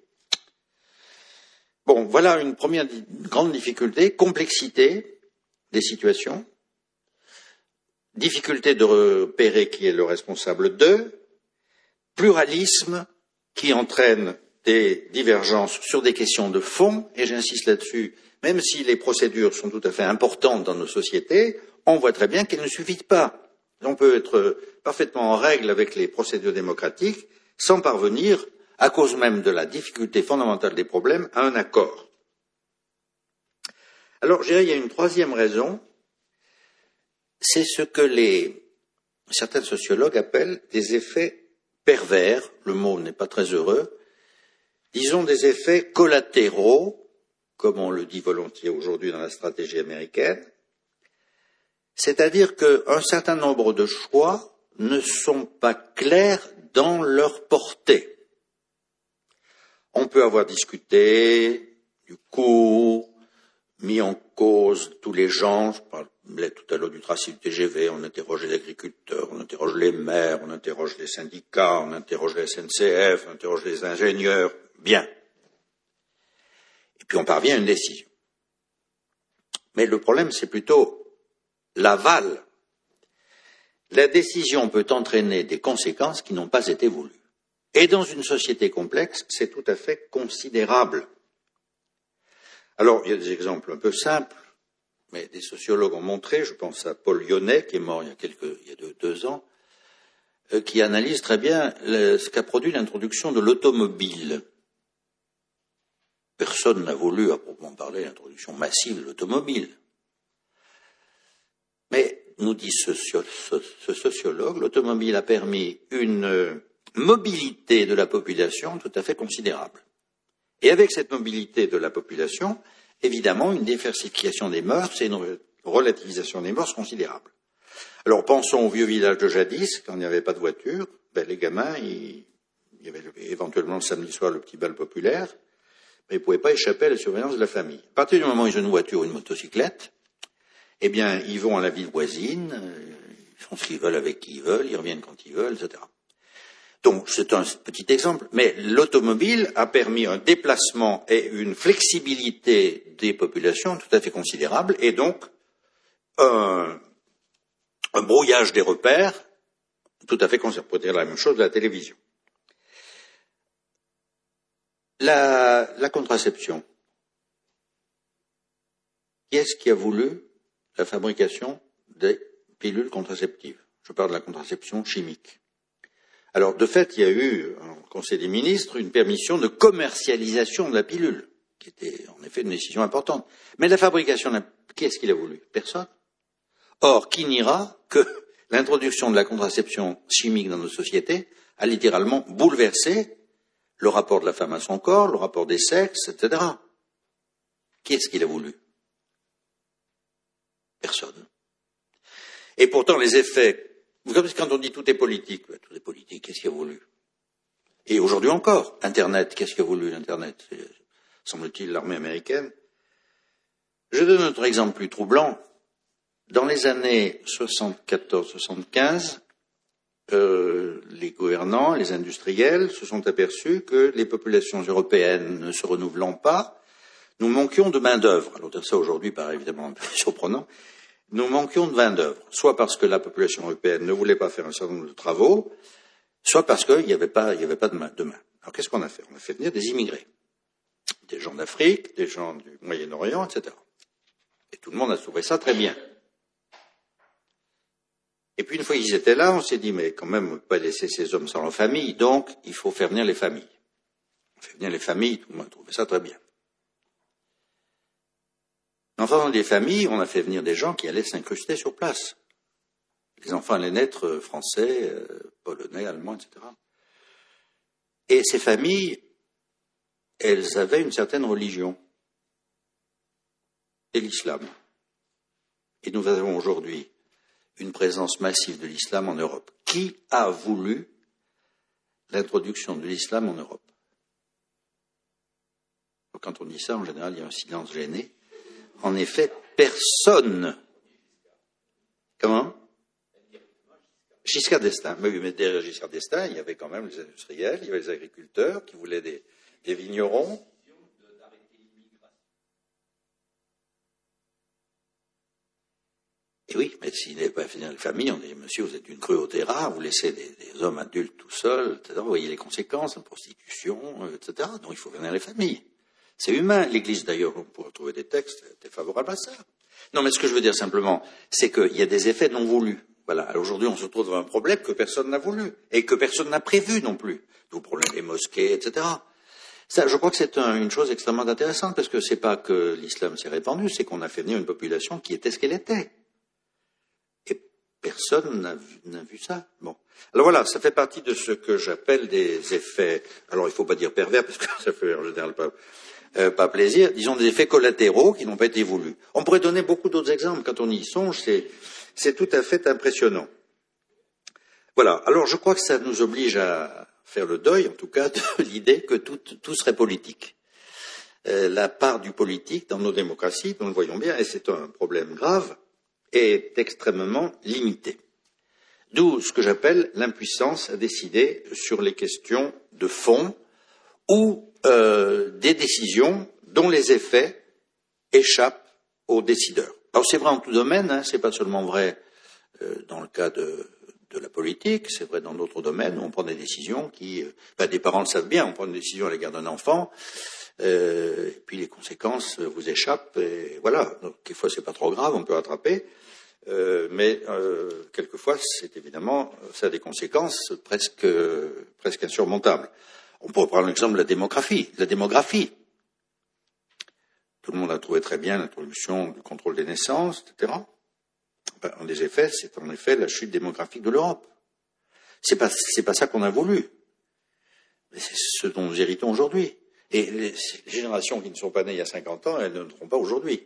Bon, voilà une première grande difficulté, complexité des situations, difficulté de repérer qui est le responsable d'eux, pluralisme qui entraîne des divergences sur des questions de fond, et j'insiste là-dessus, même si les procédures sont tout à fait importantes dans nos sociétés, on voit très bien qu'elles ne suffisent pas. On peut être parfaitement en règle avec les procédures démocratiques sans parvenir, à cause même de la difficulté fondamentale des problèmes, à un accord. Alors, je dirais, il y a une troisième raison, c'est ce que certains sociologues appellent des effets pervers, le mot n'est pas très heureux, disons des effets collatéraux, comme on le dit volontiers aujourd'hui dans la stratégie américaine, c'est-à-dire qu'un certain nombre de choix ne sont pas clairs dans leur portée. On peut avoir discuté du cours, mis en cause tous les gens, je parlais tout à l'heure du tracé du TGV, on interroge les agriculteurs, on interroge les maires, on interroge les syndicats, on interroge les SNCF, on interroge les ingénieurs, bien. Et puis on parvient à une décision. Mais le problème, c'est plutôt l'aval. La décision peut entraîner des conséquences qui n'ont pas été voulues. Et dans une société complexe, c'est tout à fait considérable. Alors, il y a des exemples un peu simples, mais des sociologues ont montré, je pense à Paul Lyonnais, qui est mort il y a 2 ans, qui analyse très bien ce qu'a produit l'introduction de l'automobile. Personne n'a voulu, à proprement parler, l'introduction massive de l'automobile. Mais, nous dit ce sociologue, l'automobile a permis une mobilité de la population tout à fait considérable. Et avec cette mobilité de la population, évidemment, une diversification des mœurs et une relativisation des mœurs considérable. Alors, pensons au vieux village de jadis, quand il n'y avait pas de voiture, les gamins, il y avait éventuellement le samedi soir le petit bal populaire, mais ils ne pouvaient pas échapper à la surveillance de la famille. À partir du moment où ils ont une voiture ou une motocyclette, eh bien, ils vont à la ville voisine, ils font ce qu'ils veulent avec qui ils veulent, ils reviennent quand ils veulent, etc. Donc, c'est un petit exemple, mais l'automobile a permis un déplacement et une flexibilité des populations tout à fait considérable, et donc un brouillage des repères tout à fait considérable. On peut dire la même chose de la télévision. La contraception. Qui est-ce qui a voulu la fabrication des pilules contraceptives? Je parle de la contraception chimique. Alors, de fait, il y a eu, en Conseil des ministres, une permission de commercialisation de la pilule, qui était en effet une décision importante. Mais la fabrication, qui est-ce qui l'a voulu? Personne. Or, qui niera que l'introduction de la contraception chimique dans nos sociétés a littéralement bouleversé le rapport de la femme à son corps, le rapport des sexes, etc. Qui est-ce qui l'a voulu? Personne. Et pourtant, les effets, comme quand on dit tout est politique, tout est politique, qu'est-ce qu'il a voulu? Et aujourd'hui encore, Internet, qu'est-ce qu'a voulu l'Internet? Semble-t-il l'armée américaine. Je donne un autre exemple plus troublant. Dans les années 74-75, les gouvernants, les industriels se sont aperçus que les populations européennes ne se renouvelant pas, nous manquions de main-d'œuvre. Alors dire ça aujourd'hui paraît évidemment un peu surprenant. Nous manquions de main-d'œuvre, soit parce que la population européenne ne voulait pas faire un certain nombre de travaux, soit parce qu'il n'y avait pas de main. Alors qu'est-ce qu'on a fait? On a fait venir des immigrés, des gens d'Afrique, des gens du Moyen-Orient, etc. Et tout le monde a trouvé ça très bien. Et puis une fois qu'ils étaient là, on s'est dit, mais quand même, on ne peut pas laisser ces hommes sans leur famille, donc il faut faire venir les familles. On fait venir les familles, tout le monde a trouvé ça très bien. En faisant des familles, on a fait venir des gens qui allaient s'incruster sur place. Les enfants allaient naître français, polonais, allemands, etc. Et ces familles, elles avaient une certaine religion. C'est l'islam. Et nous avons aujourd'hui une présence massive de l'islam en Europe. Qui a voulu l'introduction de l'islam en Europe? Quand on dit ça, en général, il y a un silence gêné. En effet, personne. Comment? Giscard d'Estaing. Oui, mais derrière Giscard d'Estaing, il y avait quand même les industriels, il y avait les agriculteurs qui voulaient des vignerons. Et oui, mais s'il n'avait pas fini la famille, on dit, monsieur, vous êtes une cruauté rare, vous laissez des hommes adultes tout seuls, etc. Vous voyez les conséquences, la prostitution, etc. Donc il faut venir les familles. C'est humain. L'Église, d'ailleurs, on pourrait trouver des textes, était favorable à ça. Non, mais ce que je veux dire simplement, c'est qu'il y a des effets non voulus. Voilà. Alors aujourd'hui, on se retrouve devant un problème que personne n'a voulu et que personne n'a prévu non plus. D'où le problème des mosquées, etc. Ça, je crois que c'est une chose extrêmement intéressante parce que c'est pas que l'islam s'est répandu, c'est qu'on a fait venir une population qui était ce qu'elle était. Et personne n'a vu ça. Bon. Alors voilà, ça fait partie de ce que j'appelle des effets. Alors il ne faut pas dire pervers parce que ça fait en général pas plaisir. Disons des effets collatéraux qui n'ont pas été voulus. On pourrait donner beaucoup d'autres exemples. Quand on y songe, c'est tout à fait impressionnant. Voilà. Alors je crois que ça nous oblige à faire le deuil, en tout cas, de l'idée que tout serait politique. La part du politique dans nos démocraties, nous le voyons bien, et c'est un problème grave, est extrêmement limitée. D'où ce que j'appelle l'impuissance à décider sur les questions de fond ou des décisions dont les effets échappent aux décideurs. Alors c'est vrai en tout domaine, hein, c'est pas seulement vrai dans le cas de la politique, c'est vrai dans d'autres domaines où on prend des décisions qui, des parents le savent bien, on prend une décision à l'égard d'un enfant, et puis les conséquences vous échappent, et voilà. Donc quelquefois c'est pas trop grave, on peut rattraper, mais quelquefois c'est évidemment, ça a des conséquences presque insurmontables. On pourrait prendre l'exemple de la démographie. Tout le monde a trouvé très bien l'introduction du contrôle des naissances, etc. Un des effets, c'est en effet la chute démographique de l'Europe. C'est pas ça qu'on a voulu. Mais c'est ce dont nous héritons aujourd'hui. Et les générations qui ne sont pas nées il y a 50 ans, elles ne le seront pas aujourd'hui.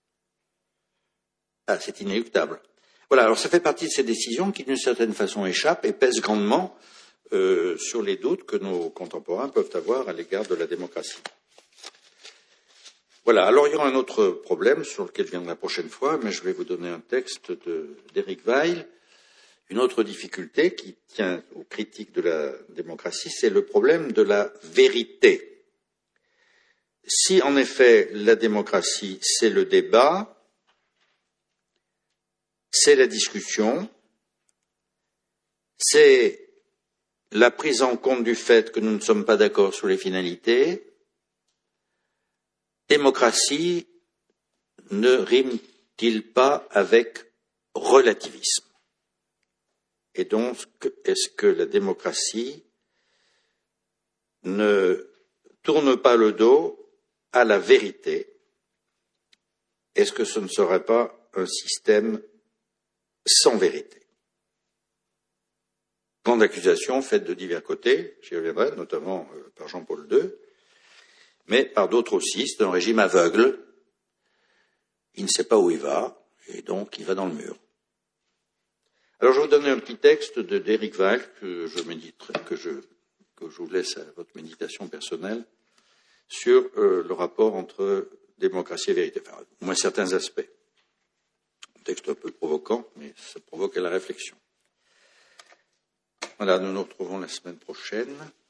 Ah, c'est inéluctable. Voilà, alors ça fait partie de ces décisions qui, d'une certaine façon, échappent et pèsent grandement sur les doutes que nos contemporains peuvent avoir à l'égard de la démocratie. Voilà, alors il y aura un autre problème sur lequel je viendrai la prochaine fois, mais je vais vous donner un texte d'Éric Weil. Une autre difficulté qui tient aux critiques de la démocratie, c'est le problème de la vérité. Si en effet la démocratie, c'est le débat, c'est la discussion, c'est la prise en compte du fait que nous ne sommes pas d'accord sur les finalités, démocratie ne rime-t-il pas avec relativisme? Et donc, est-ce que la démocratie ne tourne pas le dos à la vérité? Est-ce que ce ne serait pas un système sans vérité? Grande accusation faite de divers côtés, j'y reviendrai, notamment par Jean-Paul II, mais par d'autres aussi. C'est un régime aveugle. Il ne sait pas où il va, et donc il va dans le mur. Alors je vais vous donner un petit texte d'Éric Weil que je vous laisse à votre méditation personnelle sur le rapport entre démocratie et vérité, enfin, au moins certains aspects. texte un peu provocant, mais ça provoque à la réflexion. Voilà, nous nous retrouvons la semaine prochaine.